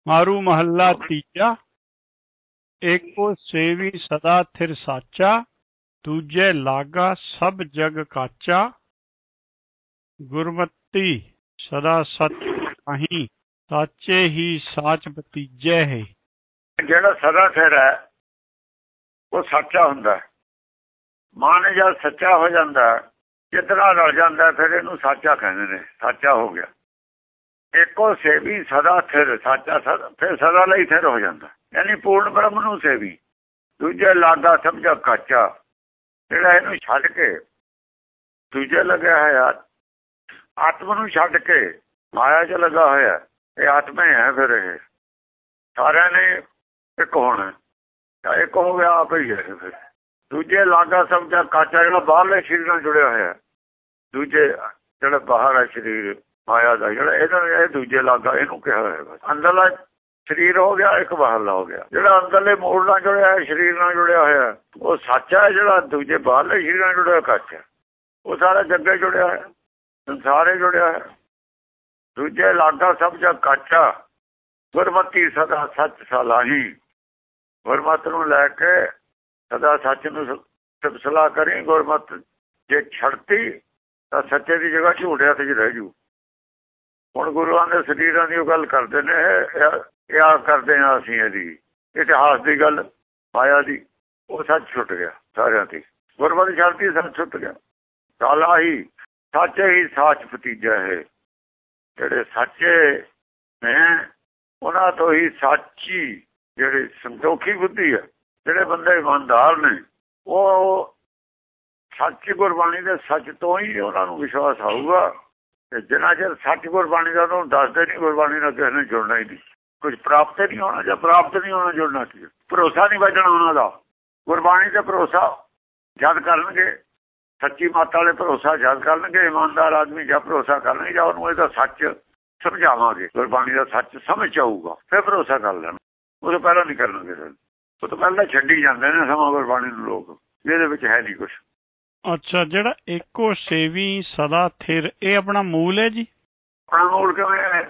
मारू महला तीजा। एको सेवी सदा थिर साचा। दूजे लागा सब जग काचा। गुरमति सदा सच कहीं। साचे ही साच भतीजे है। ਜਿਹੜਾ ਸਦਾ ਸਿਰ ਹੈ ਉਹ ਸੱਚਾ ਹੁੰਦਾ। ਮਨ ਜਦ ਸੱਚਾ ਹੋ ਜਾਂਦਾ, ਜਿਤਨਾ ਰਲ ਜਾਂਦਾ, ਫਿਰ ਇਹਨੂੰ ਸਾਚਾ ਕਹਿੰਦੇ ਨੇ। ਸਾਚਾ ਹੋ ਗਿਆ। ਇੱਕੋ ਸੇਵੀ ਸਦਾ ਥਿਰ ਸਾਚਾ, ਫਿਰ ਸਦਾ ਲਈ ਥਿਰ ਹੋ ਜਾਂਦਾ, ਯਾਨੀ ਪੂਰਨ ਬ੍ਰਹਮ ਨੂੰ ਸੇਵੀ। ਦੂਜੇ ਲਾਗਾ ਸਮਝਾ ਕਾਚਾ, ਜਿਹੜਾ ਇਹਨੂੰ ਛੱਡ ਕੇ ਦੂਜੇ ਲੱਗਿਆ ਹੋਇਆ, ਆਤਮ ਨੂੰ ਛੱਡ ਕੇ ਮਾਇਆ 'ਚ ਲੱਗਾ ਹੋਇਆ, ਇਹ ਆਤਮਾ ਹੈ। ਫਿਰ ਇਹ ਸਾਰਿਆਂ ਨੇ ਇੱਕ ਹੋਣਾ, ਇੱਕ ਹੋ ਗਿਆ ਆਪ ਹੀ ਹੈ। ਫਿਰ ਦੂਜੇ ਲਾਗਾ ਸਮਝਾ ਕਾਚਾ, ਜਿਹੜਾ ਬਾਹਰਲੇ ਸਰੀਰ ਨਾਲ ਜੁੜਿਆ ਹੋਇਆ। ਦੂਜੇ ਜਿਹੜਾ ਬਾਹਰ ਹੈ ਸਰੀਰ ਮਾਇਆ ਦਾ, ਜਿਹੜਾ ਇਹ ਦੂਜੇ ਲਾਗਾ ਇਹਨੂੰ ਕਿਹਾ ਹੋਇਆ। ਅੰਦਰਲਾ ਸਰੀਰ ਹੋ ਗਿਆ, ਇੱਕ ਬਾਹਰਲਾ ਹੋ ਗਿਆ। ਜਿਹੜਾ ਅੰਦਰਲੇ ਮੂਲ ਨਾਲ ਜੁੜਿਆ ਹੈ, ਸਰੀਰ ਨਾਲ ਜੁੜਿਆ ਹੋਇਆ, ਉਹ ਸੱਚਾ ਹੈ। ਜਿਹੜਾ ਦੂਜੇ ਬਾਹਰਲੇ ਸਰੀਰ ਨਾਲ ਜੁੜਿਆ ਕਾਚਾ, ਉਹ ਸਾਰਾ ਜੱਗੇ ਜੁੜਿਆ ਹੈ, ਸੰਸਾਰੇ ਜੁੜਿਆ ਹੈ। ਦੂਜੇ ਲਾਗਾ ਸਮਝਾ ਕਾਚਾ। ਗੁਰਮਤਿ ਸਦਾ ਸੱਚ ਸਲਾਹੀ। ਗੁਰਮਤ ਨੂੰ ਲੈ ਕੇ ਸਦਾ ਸੱਚ ਨੂੰ ਸਲਾਹ ਕਰੀ। ਗੁਰਮਤ ਜੇ ਛੱਡਤੀ ਤਾਂ ਸੱਚੇ ਦੀ ਜਗ੍ਹਾ ਝੂਠਿਆਂ ਤੇ ਰਹਿ ਜੂ। ਹੁਣ ਗੁਰੂਆਂ ਦੇ ਸਰੀਰਾਂ ਦੀ ਉਹ ਗੱਲ ਕਰਦੇ ਨੇ, ਇਹ ਕਰਦੇ ਹਾਂ ਅਸੀਂ ਇਹਦੀ ਇਤਿਹਾਸ ਦੀ ਗੱਲ, ਮਾਇਆ ਦੀ। ਉਹ ਸੱਚ ਛੁੱਟ ਗਿਆ ਸਾਰਿਆਂ ਦੀ। ਗੁਰਮਤਿ ਛੱਡਤੀ, ਸੱਚ ਛੁੱਟ ਗਿਆ। ਸਾਲਾ ਹੀ ਸਾਚੇ ਹੀ ਸਾਚ ਭਤੀਜਾ ਹੈ। ਜਿਹੜੇ ਸੱਚੇ ਨੇ ਉਹਨਾਂ ਤੋਂ ਹੀ ਸਾਚੀ, ਜਿਹੜੀ ਸੰਤੋਖੀ ਬੁੱਧੀ ਹੈ, ਜਿਹੜੇ ਬੰਦੇ ਇਮਾਨਦਾਰ ਨੇ, ਉਹ ਸੱਚ ਗੁਰਬਾਣੀ ਦੇ ਸੱਚ ਤੋਂ ਹੀ ਉਹਨਾਂ ਨੂੰ ਵਿਸ਼ਵਾਸ ਆਊਗਾ। ਤੇ ਜਿੰਨਾ ਚਿਰ ਸੱਚ ਗੁਰਬਾਣੀ ਦਾ ਉਹਨੂੰ ਦੱਸਦੇ ਨਹੀਂ, ਗੁਰਬਾਣੀ ਨਾਲ ਕਿਸੇ ਨੇ ਜੁੜਨਾ ਹੀ ਨਹੀਂ। ਕੁਝ ਪ੍ਰਾਪਤ ਨਹੀਂ ਹੋਣਾ, ਜਾਂ ਪ੍ਰਾਪਤ ਨਹੀਂ ਹੋਣਾ, ਜੁੜਨਾ ਕੀ, ਭਰੋਸਾ ਨਹੀਂ ਬਚਣਾ ਉਹਨਾਂ ਦਾ। ਗੁਰਬਾਣੀ ਤੇ ਭਰੋਸਾ ਜਦ ਕਰਨਗੇ, ਸੱਚੀ ਮੱਤ ਵਾਲੇ ਭਰੋਸਾ ਜਦ ਕਰਨਗੇ, ਇਮਾਨਦਾਰ ਆਦਮੀ ਜਦ ਭਰੋਸਾ ਕਰਨਗੇ, ਜਾਂ ਉਹਨੂੰ ਇਹਦਾ ਸੱਚ ਸਮਝਾਵਾਂਗੇ, ਗੁਰਬਾਣੀ ਦਾ ਸੱਚ ਸਮਝ ਆਊਗਾ, ਫਿਰ ਭਰੋਸਾ ਕਰ ਲੈਣਾ। ਉਹ ਤੋਂ ਪਹਿਲਾਂ ਨਹੀਂ ਕਰਨਗੇ। ਉਹ ਤੋਂ ਪਹਿਲਾਂ ਛੱਡੀ ਜਾਂਦੇ ਨੇ ਸਮਾਂ ਗੁਰਬਾਣੀ ਨੂੰ ਲੋਕ, ਇਹਦੇ ਵਿੱਚ ਹੈ ਨਹੀਂ ਕੁਛ। ਅੱਛਾ, ਜਿਹੜਾ ਇੱਕੋ ਸੇਵੀ ਸਦਾ ਥਿਰ, ਇਹ ਆਪਣਾ ਮੂਲ ਹੈ ਜੀ? ਆਪਣਾ ਮੂਲ ਕਿਵੇਂ ਹੈ?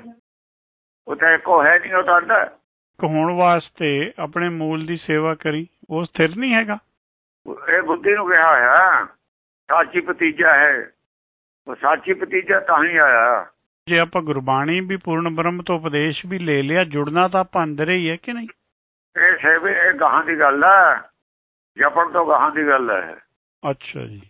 ਉਹ ਤਾਂ ਇੱਕੋ ਹੈ ਨਹੀਂ, ਉਹ ਤਾਂ ਅੱਡ ਹੈ। ਹੋਣ ਵਾਸਤੇ ਆਪਣੇ ਮੂਲ ਦੀ ਸੇਵਾ ਕਰੀ, ਉਹ ਸਥਿਰ ਨਹੀਂ ਹੈਗਾ। ਇਹ ਬੁੱਧੀ ਨੂੰ ਕਿਹਾ ਹੋਇਆ ਸਾਚੀ ਭਤੀਜਾ ਹੈ। ਉਹ ਸਾਚੀ ਭਤੀਜਾ ਤਾਂ ਹੀ ਆਇਆ। ਜੇ ਆਪਾਂ ਗੁਰਬਾਣੀ ਵੀ ਪੂਰਨ ਬ੍ਰਹਮ ਤੋਂ ਉਪਦੇਸ਼ ਵੀ ਲੈ ਲਿਆ, ਜੁੜਨਾ ਤਾਂ ਆਪਾਂ ਅੰਦਰ ਹੀ ਹੈ ਕਿ ਨਹੀਂ? ਇਹ ਸੇਵੇ ਇਹ ਗਾਹਾਂ ਦੀ ਗੱਲ ਹੈ, ਜਪਣ ਤੋਂ ਗਾਹਾਂ ਦੀ ਗੱਲ ਹੈ। ਅੱਛਾ ਜੀ,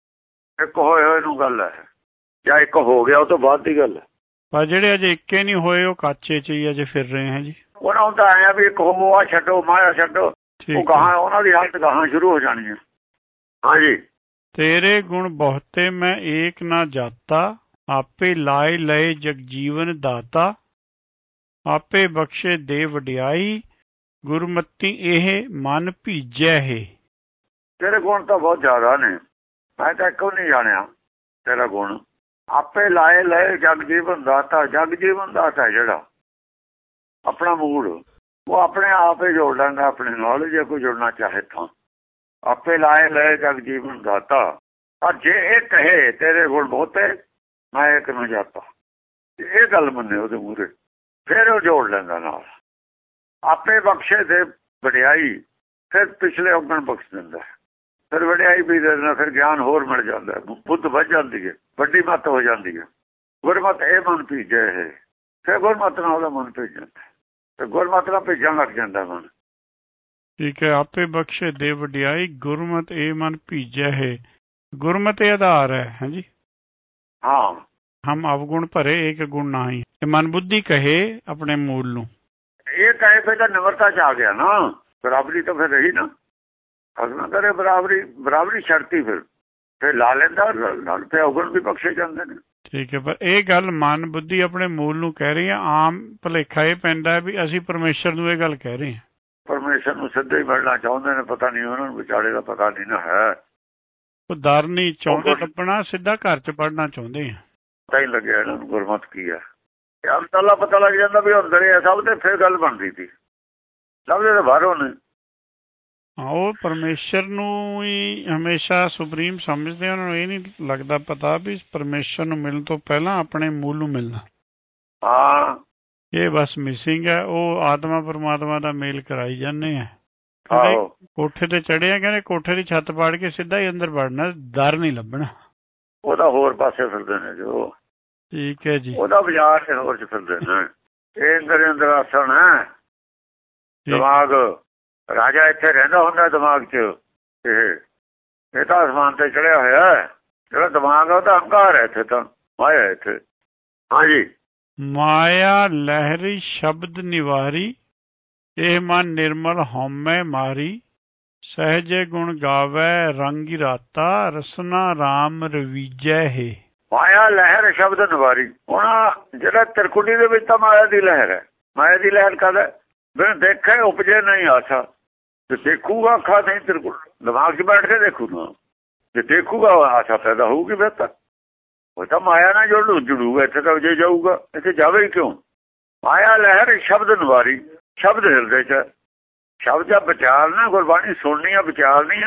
ਇੱਕ ਹੋਏ ਹੋਏ ਨੂੰ ਗੱਲ ਹੈ, ਜਾਂ ਇੱਕ ਹੋ ਗਿਆ ਉਹ ਤੋਂ ਬਾਅਦ ਦੀ ਗੱਲ ਹੈ। ਪਰ ਜਿਹੜੇ ਅਜੇ ਇੱਕੇ ਨਹੀਂ ਹੋਏ, ਉਹ ਕਾਚੇ 'ਚ ਹੀ ਅਜੇ ਫਿਰ ਰਹੇ ਹੈ ਜੀ। ਉਹਨਾਂ ਨੂੰ ਤਾਂ ਆਇਆ ਵੀ ਇੱਕ ਹੋ, ਆ ਛੱਡੋ, ਮਾਇਆ ਛੱਡੋ, ਉਹ ਗਾਹਾਂ ਉਹਨਾਂ ਦੀ ਹਾਲਤ ਗਾਹਾਂ ਸ਼ੁਰੂ ਹੋ ਜਾਣੀ ਹੈ। ਹਾਂਜੀ। ਤੇਰੇ ਗੁਣ ਬਹੁਤੇ ਮੈਂ ਏਕ ਨਾ ਜਾਤਾ। ਆਪੇ ਲਾਏ ਲਏ ਜਗਜੀਵਨ ਦਾਤਾ। ਆਪੇ ਬਖਸ਼ੇ ਦੇ ਵਡਿਆਈ। ਗੁਰਮਤੀ ਇਹ ਮਨ ਭੀਜੈ ਹੈ। ਤੇਰੇ ਗੁਣ ਤਾਂ ਬਹੁਤ ਜ਼ਿਆਦਾ ਨੇ, ਮੈਂ ਤਾਂ ਇੱਕੋ ਨਹੀਂ ਜਾਣਿਆ ਤੇਰਾ ਗੁਣ। ਆਪੇ ਲਾਏ ਲਏ ਜਗ ਜੀਵਨ ਦਾਤਾ। ਜਗ ਜੀਵਨ ਦਾਤਾ ਜਿਹੜਾ ਆਪਣਾ ਮੂਲ, ਉਹ ਆਪਣੇ ਆਪ ਹੀ ਜੋੜ ਲੈਂਦਾ ਆਪਣੇ ਨਾਲ, ਜੇ ਕੋਈ ਜੁੜਨਾ ਚਾਹੇ ਤਾਂ। ਆਪੇ ਲਾਏ ਲਏ ਜਗ ਜੀਵਨ ਦਾਤਾ। ਪਰ ਜੇ ਇਹ ਕਹੇ ਤੇਰੇ ਗੁਣ ਬਹੁਤੇ ਮੈਂ ਇੱਕ ਨੂੰ ਜਾਤਾ, ਇਹ ਗੱਲ ਮੰਨੇ ਉਹਦੇ ਮੂਹਰੇ, ਫਿਰ ਉਹ ਜੋੜ ਲੈਂਦਾ ਨਾਲ। ਆਪੇ ਬਖਸ਼ੇ ਦੇ ਵਡਿਆਈ, ਫਿਰ ਪਿਛਲੇ ਔਗਣ ਬਖਸ਼ ਦਿੰਦਾ, ਫਿਰ ਵਡਿਆਈ ਵੀ ਦੇ ਦਿੰਦਾ, ਫਿਰ ਗਿਆਨ ਹੋਰ ਮਿਲ ਜਾਂਦਾ, ਬੁੱਧ ਵੱਧ ਜਾਂਦੀ ਹੈ, ਵੱਡੀ ਮੱਤ ਹੋ ਜਾਂਦੀ ਹੈ। ਗੁਰਮਤ ਇਹ ਮਨ ਭੀਜੇ ਇਹ, ਫਿਰ ਗੁਰਮਤ ਨਾਲ ਉਹਦਾ ਮਨ ਭੇਜ ਜਾਂਦਾ, ਤੇ ਗੁਰਮਤ ਨਾਲ ਭੇਜਣ ਲੱਗ ਜਾਂਦਾ ਮਨ। ਠੀਕ ਹੈ। ਆਪੇ ਬਖਸ਼ੇ ਦੇ ਵਡਿਆਈ। ਗੁਰਮਤ ਇਹ ਮਨ ਭੀਜਿਆ ਹੈ। ਗੁਰਮਤ ਇਹ ਆਧਾਰ ਹੈ। ਹਾਂਜੀ ਹਾਂ। ਹਮ ਅਵਗੁਣ ਭਰੇ ਏਕ ਗੁਣ ਨਾਹੀ। ਮਨ ਬੁੱਧੀ ਕਹੇ ਆਪਣੇ ਮੂਲ ਨੂੰ, ਇਹ ਕਹੇ ਫਿਰ ਤਾਂ ਨਿਮਰਤਾ ਚ ਆ ਗਿਆ ਨਾ। ਬਰਾਬਰੀ ਤਾਂ ਫਿਰ ਰਹੀ ਨਾ। ਅਗਲਾ ਕਰੇ ਬਰਾਬਰੀ, ਬਰਾਬਰੀ ਛੱਡਤੀ, ਫਿਰ ਲਾ ਲੈਂਦਾ ਨਾਲ, ਫਿਰ ਅਵਗੁਣ ਵੀ ਬਖਸ਼ੇ ਜਾਂਦੇ ਨੇ। ਠੀਕ ਹੈ। ਪਰ ਇਹ ਗੱਲ ਮਨ ਬੁੱਧੀ ਆਪਣੇ ਮੂਲ ਨੂੰ ਕਹਿ ਰਹੀ ਹੈ। ਆਮ ਭੁਲੇਖਾ ਇਹ ਪੈਂਦਾ ਵੀ ਅਸੀਂ ਪਰਮੇਸ਼ਰ ਨੂੰ ਇਹ ਗੱਲ ਕਹਿ ਰਹੇ ਹਾਂ। ਪਰਮੇਸ਼ਰ ਨੂੰ ਸਿੱਧਾ ਹੀ ਮਿਲਣਾ ਚਾਹੁੰਦੇ ਨੇ, ਪਤਾ ਨਹੀਂ ਉਹਨਾਂ ਨੂੰ ਵਿਚਾਲੇ ਦਾ ਪਤਾ ਨਹੀਂ ਨਾ ਹੈ। ਉਹ ਦਰ ਨਹੀਂ ਚਾਹੁੰਦੇ ਲੱਭਣਾ, ਸਿੱਧਾ ਘਰ ਚ ਪੜਨਾ ਚਾਹੁੰਦੇ ਆ। ਪਤਾ ਹੀ ਲੱਗਿਆ ਇਹਨਾਂ ਨੂੰ ਗੁਰਮਤ ਕੀ ਹੈ। ਅੰਦਰਲਾ ਪਤਾ ਲੱਗ ਜਾਂਦਾ ਵੀ ਅੰਦਰ ਹੀ ਸਭ, ਤੇ ਫਿਰ ਗੱਲ ਬਣਦੀ ਸੀ। ਸਭ ਦੇ ਤਾਂ ਬਾਹਰੋਂ ਨੇ। ਹਾਂ, ਉਹ ਪਰਮੇਸ਼ਰ ਨੂੰ ਹੀ ਹਮੇਸ਼ਾ ਸੁਪਰੀਮ ਸਮਝਦੇ। ਉਹਨਾਂ ਨੂੰ ਇਹ ਨਹੀਂ ਲੱਗਦਾ ਪਤਾ ਵੀ ਪਰਮੇਸ਼ਰ ਨੂੰ ਮਿਲਣ ਤੋਂ ਪਹਿਲਾਂ ਆਪਣੇ ਮੂਲ ਨੂੰ ਮਿਲਣਾ। ਹਾਂ, ਇਹ ਬਸ ਮਿਸਿੰਗ ਹੈ। ਉਹ ਆਤਮਾ ਪਰਮਾਤਮਾ ਦਾ ਮੇਲ ਕਰਾਈ ਜਾਂਦੇ ਆ। ਆਹੋ ਕੋਠੇ ਤੇ ਚੜੇ ਆ, ਕਹਿੰਦੇ ਕੋਠੇ ਦੀ ਛੱਤ ਪਾੜ ਕੇ ਸਿੱਧਾ ਹੀ ਅੰਦਰ ਵੜਨਾ, ਦਰ ਨਹੀਂ ਲੱਭਣਾ। ਉਹਦਾ ਹੋਰ ਪਾਸੇ ਫਿਰਦੇ ਨੇ ਜੋ। ਠੀਕ ਹੈ ਜੀ। ਉਹਦਾ ਬਾਜ਼ਾਰ ਤੇ ਹੋਰ ਚ ਫਿਰਦੇ ਨੇ। ਇਹ ਅੰਦਰ ਆਸਣ ਹੈ। ਦਿਮਾਗ ਰਾਜਾ ਇੱਥੇ ਰਹਿੰਦਾ ਹੁੰਦਾ ਦਿਮਾਗ ਚ। ਇਹ ਤਾਂ ਅਸਮਾਨ ਤੇ ਚੜਿਆ ਹੋਇਆ। ਜਿਹੜਾ ਦਿਮਾਗ ਆ ਉਹ ਤਾਂ ਹੰਕਾਰ ਹੈ। ਇੱਥੇ ਤਾਂ ਮਾਇਆ ਇੱਥੇ। ਹਾਂਜੀ। ਮਾਇਆ ਲਹਿਰੀ ਸ਼ਬਦ ਨਿਵਾਰੀ, ਇਹ ਮਨ ਨਿਰਮਲ ਹਉਮੈ ਮਾਰੀ। ਸਹਿਜੇ ਗੁਣ ਗਾਵੈ ਰੰਗ ਰਾਤਾ, ਰਸਨਾ ਰਾਮ ਰਵੀਜੈ ਹੈ। ਮਾਇਆ ਲਹਿਰ ਸ਼ਬਦ ਨਿਵਾਰੀ। ਹੁਣ ਜਿਹੜਾ ਤਿਰਕੁਟੀ ਦੇ ਵਿੱਚ ਤਾਂ ਮਾਇਆ ਦੀ ਲਹਿਰ ਹੈ। ਮਾਇਆ ਦੀ ਲਹਿਰ ਕਦ ਹੈ? ਬਿਨ ਦੇਖੇ ਉਪਜੇ ਨਹੀਂ ਆਸਾ। ਤੇ ਦੇਖੂਗਾ ਅੱਖਾਂ ਨਹੀਂ, ਤਿਰਕੁਟ ਦਿਮਾਗ 'ਚ ਬੈਠ ਕੇ ਦੇਖੂ ਨਾ। ਜੇ ਦੇਖੂਗਾ ਆਸਾ ਪੈਦਾ ਹੋਊਗੀ। ਫਿਰ ਤਾਂ ਉਹ ਤਾਂ ਮਾਇਆ ਨਾਲ ਜੁੜੂਗਾ। ਇੱਥੇ ਤਾਂ ਜੇ ਜਾਊਗਾ, ਇੱਥੇ ਜਾਵੇ ਹੀ ਕਿਉਂ? ਮਾਇਆ ਲਹਿਰ ਸ਼ਬਦ ਨਿਵਾਰੀ। ਸ਼ਬਦ ਹਿਰਦੇ 'ਚ, ਸ਼ਬਦ ਦਾ ਵਿਚਾਰ ਨਾ, ਗੁਰਬਾਣੀ ਸੁਣਨੀ ਆ, ਵਿਚਾਰ ਨਹੀਂ।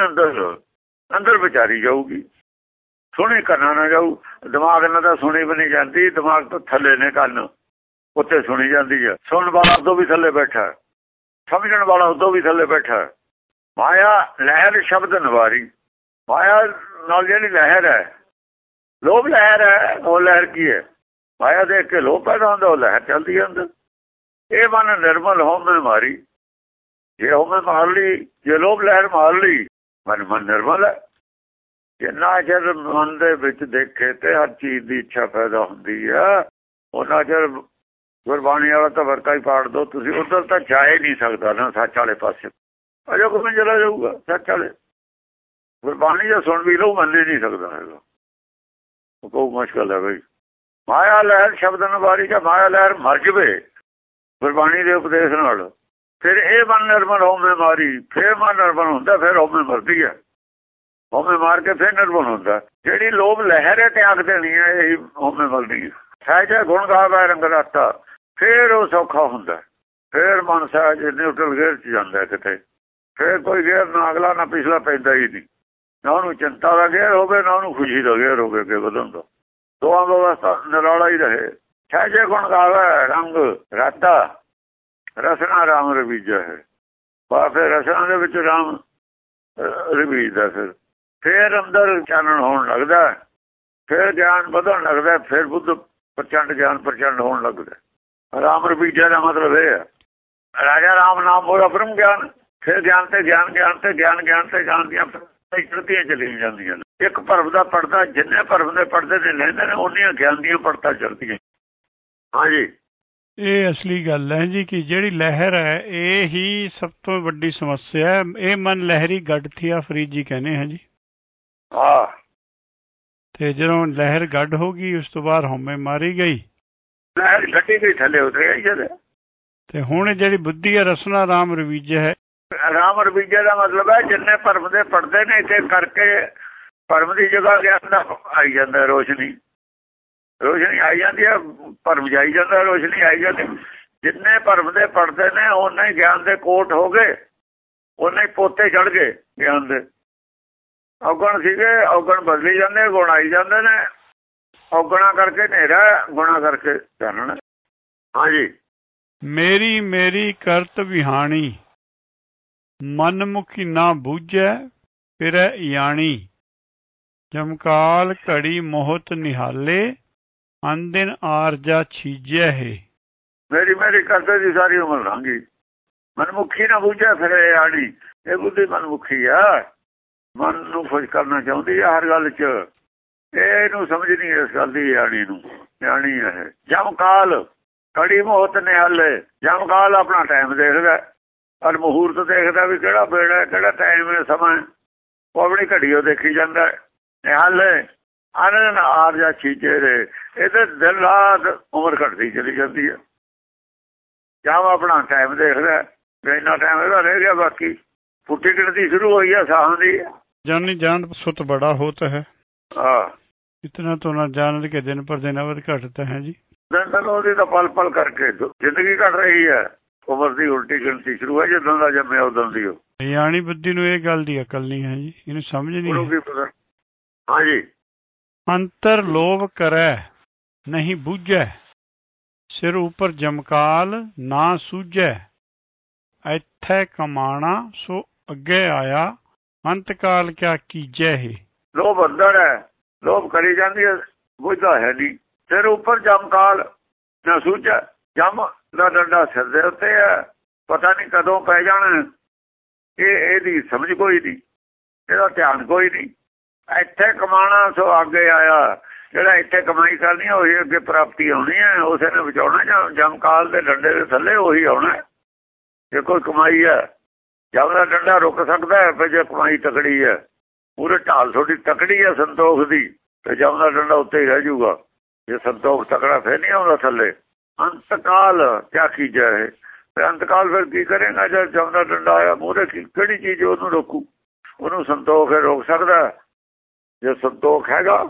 ਅੰਦਰ ਵਿਚਾਰੀ ਜਾਊਗੀ। ਸੁਣੀ ਕਰਨਾ ਨਾ ਜਾਊ। ਦਿਮਾਗ ਨਾਲ ਤਾਂ ਸੁਣੀ ਵੀ ਨਹੀਂ ਜਾਂਦੀ। ਦਿਮਾਗ ਤੋਂ ਥੱਲੇ ਨੇ ਕੰਨ, ਉੱਤੇ ਸੁਣੀ ਜਾਂਦੀ ਹੈ। ਸੁਣਨ ਵਾਲਾ ਉਦੋਂ ਵੀ ਥੱਲੇ ਬੈਠਾ, ਸਮਝਣ ਵਾਲਾ ਉਦੋਂ ਵੀ ਥੱਲੇ ਬੈਠਾ। ਮਾਇਆ ਲਹਿਰ ਸ਼ਬਦ ਨਿਵਾਰੀ। ਮਾਇਆ ਨਾਲ ਜਿਹੜੀ ਲਹਿਰ ਹੈ, ਲੋਭ ਲਹਿਰ ਹੈ। ਉਹ ਲਹਿਰ ਕੀ ਹੈ? ਮਾਇਆ ਦੇਖ ਕੇ ਲੋਭ ਪੈਦਾ ਹੁੰਦਾ, ਉਹ ਲਹਿਰ ਚੱਲਦੀ ਹੈ ਅੰਦਰ। ਇਹ ਮਨ ਨਿਰਮਲ ਹਉਮੈ ਮਾਰੀ। ਜੇ ਹਉਮੈ ਮਾਰ ਲਈ, ਜੇ ਲੋਭ ਲਹਿਰ ਮਾਰ ਲਈ, ਮਨ ਨਿਰਮਲ ਹੈ। ਜਿੰਨਾ ਚਿਰ ਮਨ ਦੇ ਵਿੱਚ ਦੇਖੇ ਤੇ ਹਰ ਚੀਜ਼ ਦੀ ਇੱਛਾ ਪੈਦਾ ਹੁੰਦੀ ਹੈ, ਉਹਨਾਂ ਚਿਰ ਗੁਰਬਾਣੀ ਵਾਲਾ ਤਾਂ ਵਰਕਾ ਹੀ ਪਾੜ ਦੋ ਤੁਸੀਂ। ਉੱਧਰ ਤਾਂ ਜਾ ਹੀ ਨਹੀਂ ਸਕਦਾ ਨਾ ਸੱਚ ਵਾਲੇ ਪਾਸੇ। ਅਜੋ ਕਿਵੇਂ ਚਲਾ ਜਾਊਗਾ ਸੱਚ ਵਾਲੇ? ਗੁਰਬਾਣੀ ਜੇ ਸੁਣ ਵੀ ਲਓ, ਮੰਨ ਹੀ ਨਹੀਂ ਸਕਦਾ ਹੈਗਾ। ਉਹ ਬਹੁਤ ਮੁਸ਼ਕਿਲ ਹੈ ਬਈ। ਮਾਇਆ ਲਹਿਰ ਸ਼ਬਦ ਨਿਵਾਰੀ। ਜਾਂ ਮਾਇਆ ਲਹਿਰ ਮਰ ਜਾਵੇ ਗੁਰਬਾਣੀ ਦੇ ਉਪਦੇਸ਼ ਨਾਲ, ਫਿਰ ਇਹ ਮਨ ਨਿਰਮਲ ਹਉਮੈ ਮਾਰੀ। ਫਿਰ ਮਨ ਨਿਰਮਲ ਹੁੰਦਾ, ਫਿਰ ਹਉਮੈ ਮਰਦੀ ਹੈ। ਹਉਮੈ ਮਾਰ ਕੇ ਫਿਰ ਨਿਰਮਲ ਹੁੰਦਾ। ਜਿਹੜੀ ਲੋਭ ਲਹਿਰ ਹੈ ਤਿਆਗ ਦੇਣੀ ਹੈ, ਇਹੀ ਹਉਮੈ ਮਰਦੀ ਹੈ। ਸਹਿਜੇ ਗੁਣ ਗਾਵੈ ਰੰਗ ਰਾਤਾ, ਫਿਰ ਉਹ ਸੌਖਾ ਹੁੰਦਾ। ਫਿਰ ਮਨ ਸਹਿਜ ਨਿਊਟਰਲ ਗੇਅਰ 'ਚ ਜਾਂਦਾ ਕਿਤੇ। ਫਿਰ ਕੋਈ ਗੇਅਰ ਨਾ ਅਗਲਾ ਨਾ ਪਿਛਲਾ ਪੈਂਦਾ ਹੀ ਨਹੀਂ। ਨਾ ਉਹਨੂੰ ਚਿੰਤਾ ਦਾ ਗੇਅਰ ਹੋਵੇ, ਨਾ ਉਹਨੂੰ ਖੁਸ਼ੀ ਦਾ ਗੇਅਰ ਹੋਵੇ ਅੱਗੇ ਵਧਣ ਦਾ। ਦੋਹਾਂ ਵਿਵਸਥਾ ਨਿਰਾਲਾ ਹੀ ਰਹੇ। ਸਹਿਜੇ ਗੁਣ ਗਾਵੈ ਰੰਗ ਰਾਤਾ, ਰਸਨਾ ਰਾਮ ਰਵੀਜੈ ਹੈ। ਫਿਰ ਰਸਨਾ ਦੇ ਵਿੱਚ ਰਾਮ ਰਵੀਜਦਾ। ਫਿਰ ਅੰਦਰ ਚਾਨਣ ਹੋਣ ਲੱਗਦਾ। ਫਿਰ ਗਿਆਨ ਵਧਣ ਲੱਗਦਾ। ਫਿਰ ਬੁੱਧ ਪ੍ਰਚੰਡ ਗਿਆਨ ਪ੍ਰਚੰਡ ਹੋਣ ਲੱਗਦਾ। ਰਾਮ ਰਵੀਜੈ ਦਾ ਮਤਲਬ ਇਹ ਹੈ, ਰਾਜਾ ਰਾਮ ਨਾਮ ਬੋਲਾ ਬ੍ਰਹਮ ਗਿਆਨ। ਫਿਰ ਗਿਆਨ ਤੇ ਗਿਆਨ, ਗਿਆਨ ਤੇ ਗਿਆਨ, ਗਿਆਨ ਤੇ ਗਿਆਨ ਦੀਆਂ ਚੜ੍ਹਦੀਆਂ ਚਲੀਆਂ ਜਾਂਦੀਆਂ ਨੇ। ਇੱਕ ਭਰਮ ਦਾ ਪੜਦਾ, ਜਿੰਨੇ ਭਰਮ ਦੇ ਪੜਦੇ ਨੇ ਲੈਂਦੇ ਨੇ, ਉਹਨੀਆਂ ਗਿਆਨ ਦੀਆਂ ਪੜਤਾਂ ਚੜ੍ਹਦੀਆਂ। ਹਾਂਜੀ, ਇਹ ਅਸਲੀ ਗੱਲ ਹੈ ਜੀ ਕਿ ਜਿਹੜੀ ਲਹਿਰ ਹੈ, ਇਹ ਹੀ ਸਭ ਤੋਂ ਵੱਡੀ ਸਮੱਸਿਆ ਹੈ। ਇਹ ਮਨ ਲਹਿਰੀ ਗੱਡ ਥੀਆ ਫਰੀਦ ਕਹਿੰਦੇ ਹੈ ਜੀ। ਹਾਂ, ਤੇ ਜਦੋਂ ਲਹਿਰ ਗੱਡ ਹੋ ਗਈ, ਉਸ ਤੋਂ ਬਾਅਦ ਹਉਮੈ ਮਾਰੀ ਗਈ, ਲਹਿਰ ਗੱਡੀ ਗਈ, ਥੱਲੇ ਉਤਰਿਆ ਜਦ। ਤੇ ਹੁਣ ਜਿਹੜੀ ਬੁੱਧੀ ਹੈ, ਰਸਨਾ ਰਾਮ ਰਵੀਜੈ ਹੈ। ਰਾਮ ਰਵੀਜੈ ਦਾ ਮਤਲਬ ਹੈ ਜਿੰਨੇ ਭਰਮ ਦੇ ਪੜਦੇ ਨੇ, ਇੱਕ ਇੱਕ ਕਰਕੇ ਭਰਮ ਦੀ ਜਗ੍ਹਾ ਗਿਆਨ ਦਾ ਆਈ ਜਾਂਦਾ। ਰੋਸ਼ਨੀ ਆਈ ਜਾਂਦੀ ਹੈ, ਭਰਮ ਜਾਈ ਜਾਂਦਾ, ਰੋਸ਼ਨੀ ਆਈ ਜਾਂਦੀ। ਜਿੰਨੇ ਭਰਮ ਦੇ ਪੜਦੇ ਨੇ, ਓਨੇ ਹੀ ਗਿਆਨ ਦੇ ਕੋਟ ਹੋ ਗਏ, ਓਨੇ ਹੀ ਪੋਤੇ ਚੜ ਗਏ ਗਿਆਨ ਦੇ। ਔਗਣ ਸੀਗੇ, ਔਗਣ ਬਦਲੀ ਜਾਂਦੇ, ਗੁਣ ਆਈ ਜਾਂਦੇ ਨੇ। ਔਗਣਾ ਕਰਕੇ ਹਨੇਰਾ, ਗੁਣਾ ਕਰਕੇ ਚਾਨਣ। ਹਾਂਜੀ, ਮੇਰੀ ਮੇਰੀ ਕਰਤ ਵਿਹਾਣੀ, ਮਨਮੁਖੀ ਨਾ ਬੂਝੈ ਫਿਰੈ ਇਆਣੀ। ਜਮਕਾਲ ਘੜੀ ਮੋਹਤ ਨਿਹਾਲੇ, ਅੰਦਿਨ ਆਰਜਾ ਛੀਜੈ ਹੈ। ਮੇਰੀ ਮੇਰੀ ਕਰਤੇ ਦੀ ਸਾਰੀ ਉਮਰ ਲੰਘੀ, ਮਨਮੁਖੀ ਨਾ ਬੂਝੈ ਫਿਰੈ ਇਆਣੀ। ਇਹ ਬੁੱਧੀ ਮਨਮੁਖੀ ਆ, ਮਨ ਨੂੰ ਖੁਸ਼ ਕਰਨਾ ਚਾਹੁੰਦੀ ਹੈ ਹਰ ਗੱਲ 'ਚ। ਇਹਨੂੰ ਸਮਝ ਨਹੀਂ ਇਸ ਗੱਲ ਦੀ। ਇਆਣੀ ਨੂੰ ਇਆਣੀ ਹੈ। ਜਮਕਾਲ ਘੜੀ ਮੋਹਤ ਨਿਹਾਲੇ। ਜਮਕਾਲ ਆਪਣਾ ਟਾਈਮ ਦੇਖਦਾ, ਔਰ ਮਹੂਰਤ ਦੇਖਦਾ ਵੀ ਕਿਹੜਾ ਵੇੜਾ, ਕਿਹੜਾ ਟਾਈਮ ਹੈ, ਸਮਾਂ। ਉਹ ਆਪਣੀ ਘੜੀ ਉਹ ਦੇਖੀ ਜਾਂਦਾ। ਨਿਹਾਲੇ ਆਨੰਦ ਆਰਜਾ ਛੀਜੇ ਦੇ। ਇਹਦੇ ਦਿਨ ਰਾਤ ਉਮਰ ਘਟਦੀ ਚਲੀ ਜਾਂਦੀ ਹੈ। ਜਾਂ ਆਪਣਾ ਟਾਈਮ ਦੇਖਦਾ, ਇੰਨਾ ਟਾਈਮ ਇਹਦਾ ਰਹਿ ਗਿਆ, ਬਾਕੀ ਫੁੱਟੀ ਗਿਣਤੀ ਸ਼ੁਰੂ ਹੋਈ ਹੈ ਸਾਹਾਂ ਦੀ। ਜਾਨੀ ਜਾਨ ਸੁਤ ਬੜਾ ਹੋਤ ਹੈ। ਇਤਨਾ ਤੋਂ ਨਾ ਜਾਣ ਕੇ ਦਿਨ ਪਰ ਦਿਨ ਅਵਧ ਘਟਦਾ ਹੈ ਜੀ। ਦਿਨ ਦਿਨ ਉਹਦੀ ਤਾਂ ਪਲ ਪਲ ਕਰਕੇ ਜ਼ਿੰਦਗੀ ਘਟ ਰਹੀ ਹੈ। ਉਮਰ ਦੀ ਉਲਟੀ ਗਿਣਤੀ ਸ਼ੁਰੂ ਹੈ, ਜਦੋਂ ਦਾ ਜੰਮਿਆ ਉਦੋਂ ਦੀ। ਉਹ ਯਾਨੀ ਬੁੱਧੀ ਨੂੰ ਇਹ ਗੱਲ ਦੀ ਅਕਲ ਨਹੀਂ ਹੈ ਜੀ, ਇਹਨੂੰ ਸਮਝ ਨਹੀਂ। ਹਾਂਜੀ, ਅੰਤਰ ਲੋਭ ਕਰੈ ਨਹੀਂ ਬੂਝੈ, ਸਿਰ ਉੱਪਰ ਜਮਕਾਲ ਨਾ ਸੂਝੈ, ਇੱਥੇ ਕਮਾਣਾ ਸੋ ਅੱਗੇ ਆਇਆ, ਅੰਤਕਾਲ ਕਿਆ ਕੀਜੈ ਹੈ। ਲੋਭ ਅੰਦਰ ਹੈ, ਲੋਭ ਕਰੀ ਜਾਂਦੀ ਹੈ, ਬੁੱਝਦਾ ਹੈ ਨਹੀਂ। ਸਿਰ ਉੱਪਰ ਜਮਕਾਲ ਨਾ ਸੂਝੈ, ਜਮ ਦਾ ਡੰਡਾ ਸਿਰ ਦੇ ਉੱਤੇ ਹੈ, ਪਤਾ ਨਹੀਂ ਕਦੋਂ ਪੈ ਜਾਣਾ। ਇਹਦੀ ਸਮਝ ਕੋਈ ਨਹੀਂ, ਇਹਦਾ ਧਿਆਨ ਕੋਈ ਨਹੀਂ। ਇੱਥੇ ਕਮਾਣਾ ਸੋ ਅੱਗੇ ਆਇਆ, ਜਿਹੜਾ ਇੱਥੇ ਕਮਾਈ ਕਰਨੀ ਹੈ ਉਹੀ ਅੱਗੇ ਪ੍ਰਾਪਤੀ ਆਉਣੀ ਹੈ, ਉਸੇ ਨੇ ਬਚਾਉਣਾ। ਜਮਕਾਲ ਦੇ ਡੰਡੇ ਦੇ ਥੱਲੇ ਉਹੀ ਆਉਣਾ। ਜੇ ਕੋਈ ਕਮਾਈ ਹੈ, ਜਮ ਦਾ ਡੰਡਾ ਰੁਕ ਸਕਦਾ ਹੈ, ਪਰ ਜੇ ਕਮਾਈ ਤਕੜੀ ਹੈ, ਪੂਰੇ ਢਾਲ ਤੁਹਾਡੀ ਤਕੜੀ ਹੈ ਸੰਤੋਖ ਦੀ, ਤੇ ਜਮ ਦਾ ਡੰਡਾ ਉੱਤੇ ਹੀ ਰਹਿ ਜਾਊਗਾ। ਜੇ ਸੰਤੋਖ ਤਕੜਾ ਫਿਰ ਨਹੀਂ ਆਉਂਦਾ ਥੱਲੇ। ਅੰਤਕਾਲ ਕਿਆ ਕੀਜੈ ਹੈ, ਤੇ ਅੰਤਕਾਲ ਫਿਰ ਕੀ ਕਰੇਗਾ? ਜਦ ਜਮ ਦਾ ਡੰਡਾ ਆਇਆ ਮੂਹਰੇ, ਕਿਹੜੀ ਚੀਜ਼ ਉਹਨੂੰ ਰੋਕੂ? ਉਹਨੂੰ ਸੰਤੋਖ ਰੋਕ ਸਕਦਾ? ਜੇ ਸੰਤੋਖ ਹੈਗਾ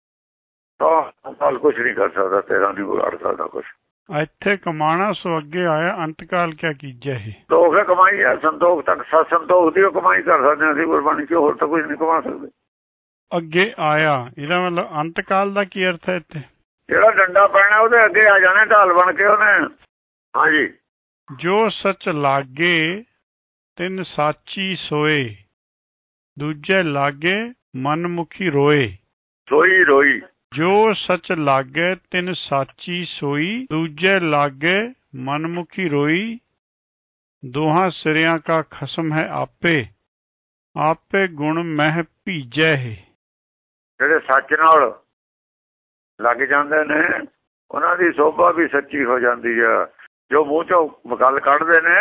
ਤਾਂ ਅੰਤਕਾਲ ਕੁਛ ਨਹੀਂ ਕਰ ਸਕਦਾ, ਤੇਰਾ ਨਹੀਂ ਵਿਗਾੜ ਸਕਦਾ ਕੁਛ। ਇੱਥੇ ਕਮਾਣਾ ਸੋ ਅੱਗੇ ਆਇਆ, ਅੰਤਕਾਲ ਕਿਆ ਕੀਜੈ ਹੈ। ਸੰਤੋਖ ਕਮਾਈ ਹੈ, ਸੰਤੋਖ ਤੱਕ ਸੰਤੋਖ ਦੀ ਕਮਾਈ ਕਰ ਸਕਦੇ ਅਸੀਂ ਗੁਰਬਾਣੀ ਚ, ਹੋਰ ਤਾਂ ਕੁਝ ਨਹੀਂ ਕਮਾ ਸਕਦੇ। ਅੱਗੇ ਆਇਆ ਇਹਦਾ ਮਤਲਬ ਅੰਤਕਾਲ ਦਾ ਕੀ ਅਰਥ ਹੈ ਇੱਥੇ? ਜਿਹੜਾ ਡੰਡਾ ਪੈਣਾ ਉਹਦੇ ਅੱਗੇ ਆ ਜਾਣਾ ਢਾਲ ਬਣ ਕੇ ਉਹਨੇ। ਹਾਂਜੀ। ਜੋ ਸੱਚ ਲਾਗੇ ਤਿੰਨ ਸਾਚੀ ਸੋਏ, ਦੂਜੇ ਲਾਗੇ ਮਨਮੁਖੀ ਰੋਏ। ਸੋਈ ਰੋਈ। ਜੋ ਸੱਚ ਲਾਗੇ ਤਿੰਨ ਸਾਚੀ ਸੋਈ, ਦੂਜੇ ਲਾਗੇ ਮਨਮੁਖੀ ਰੋਈ। ਦੋਹਾਂ ਸਿਰਿਆਂ ਕਾ ਖਸਮ ਹੈ ਆਪੇ, ਆਪੇ ਗੁਣ ਮਹਿ ਭੀਜੈ ਹੈ। ਜਿਹੜੇ ਸੱਚ ਨਾਲ ਲੱਗ ਜਾਂਦੇ ਨੇ ਉਹਨਾਂ ਦੀ ਸੋਭਾ ਵੀ ਸੱਚੀ ਹੋ ਜਾਂਦੀ ਹੈ। ਜੋ ਮੂੰਹ ਚੋਂ ਗੱਲ ਕੱਢਦੇ ਨੇ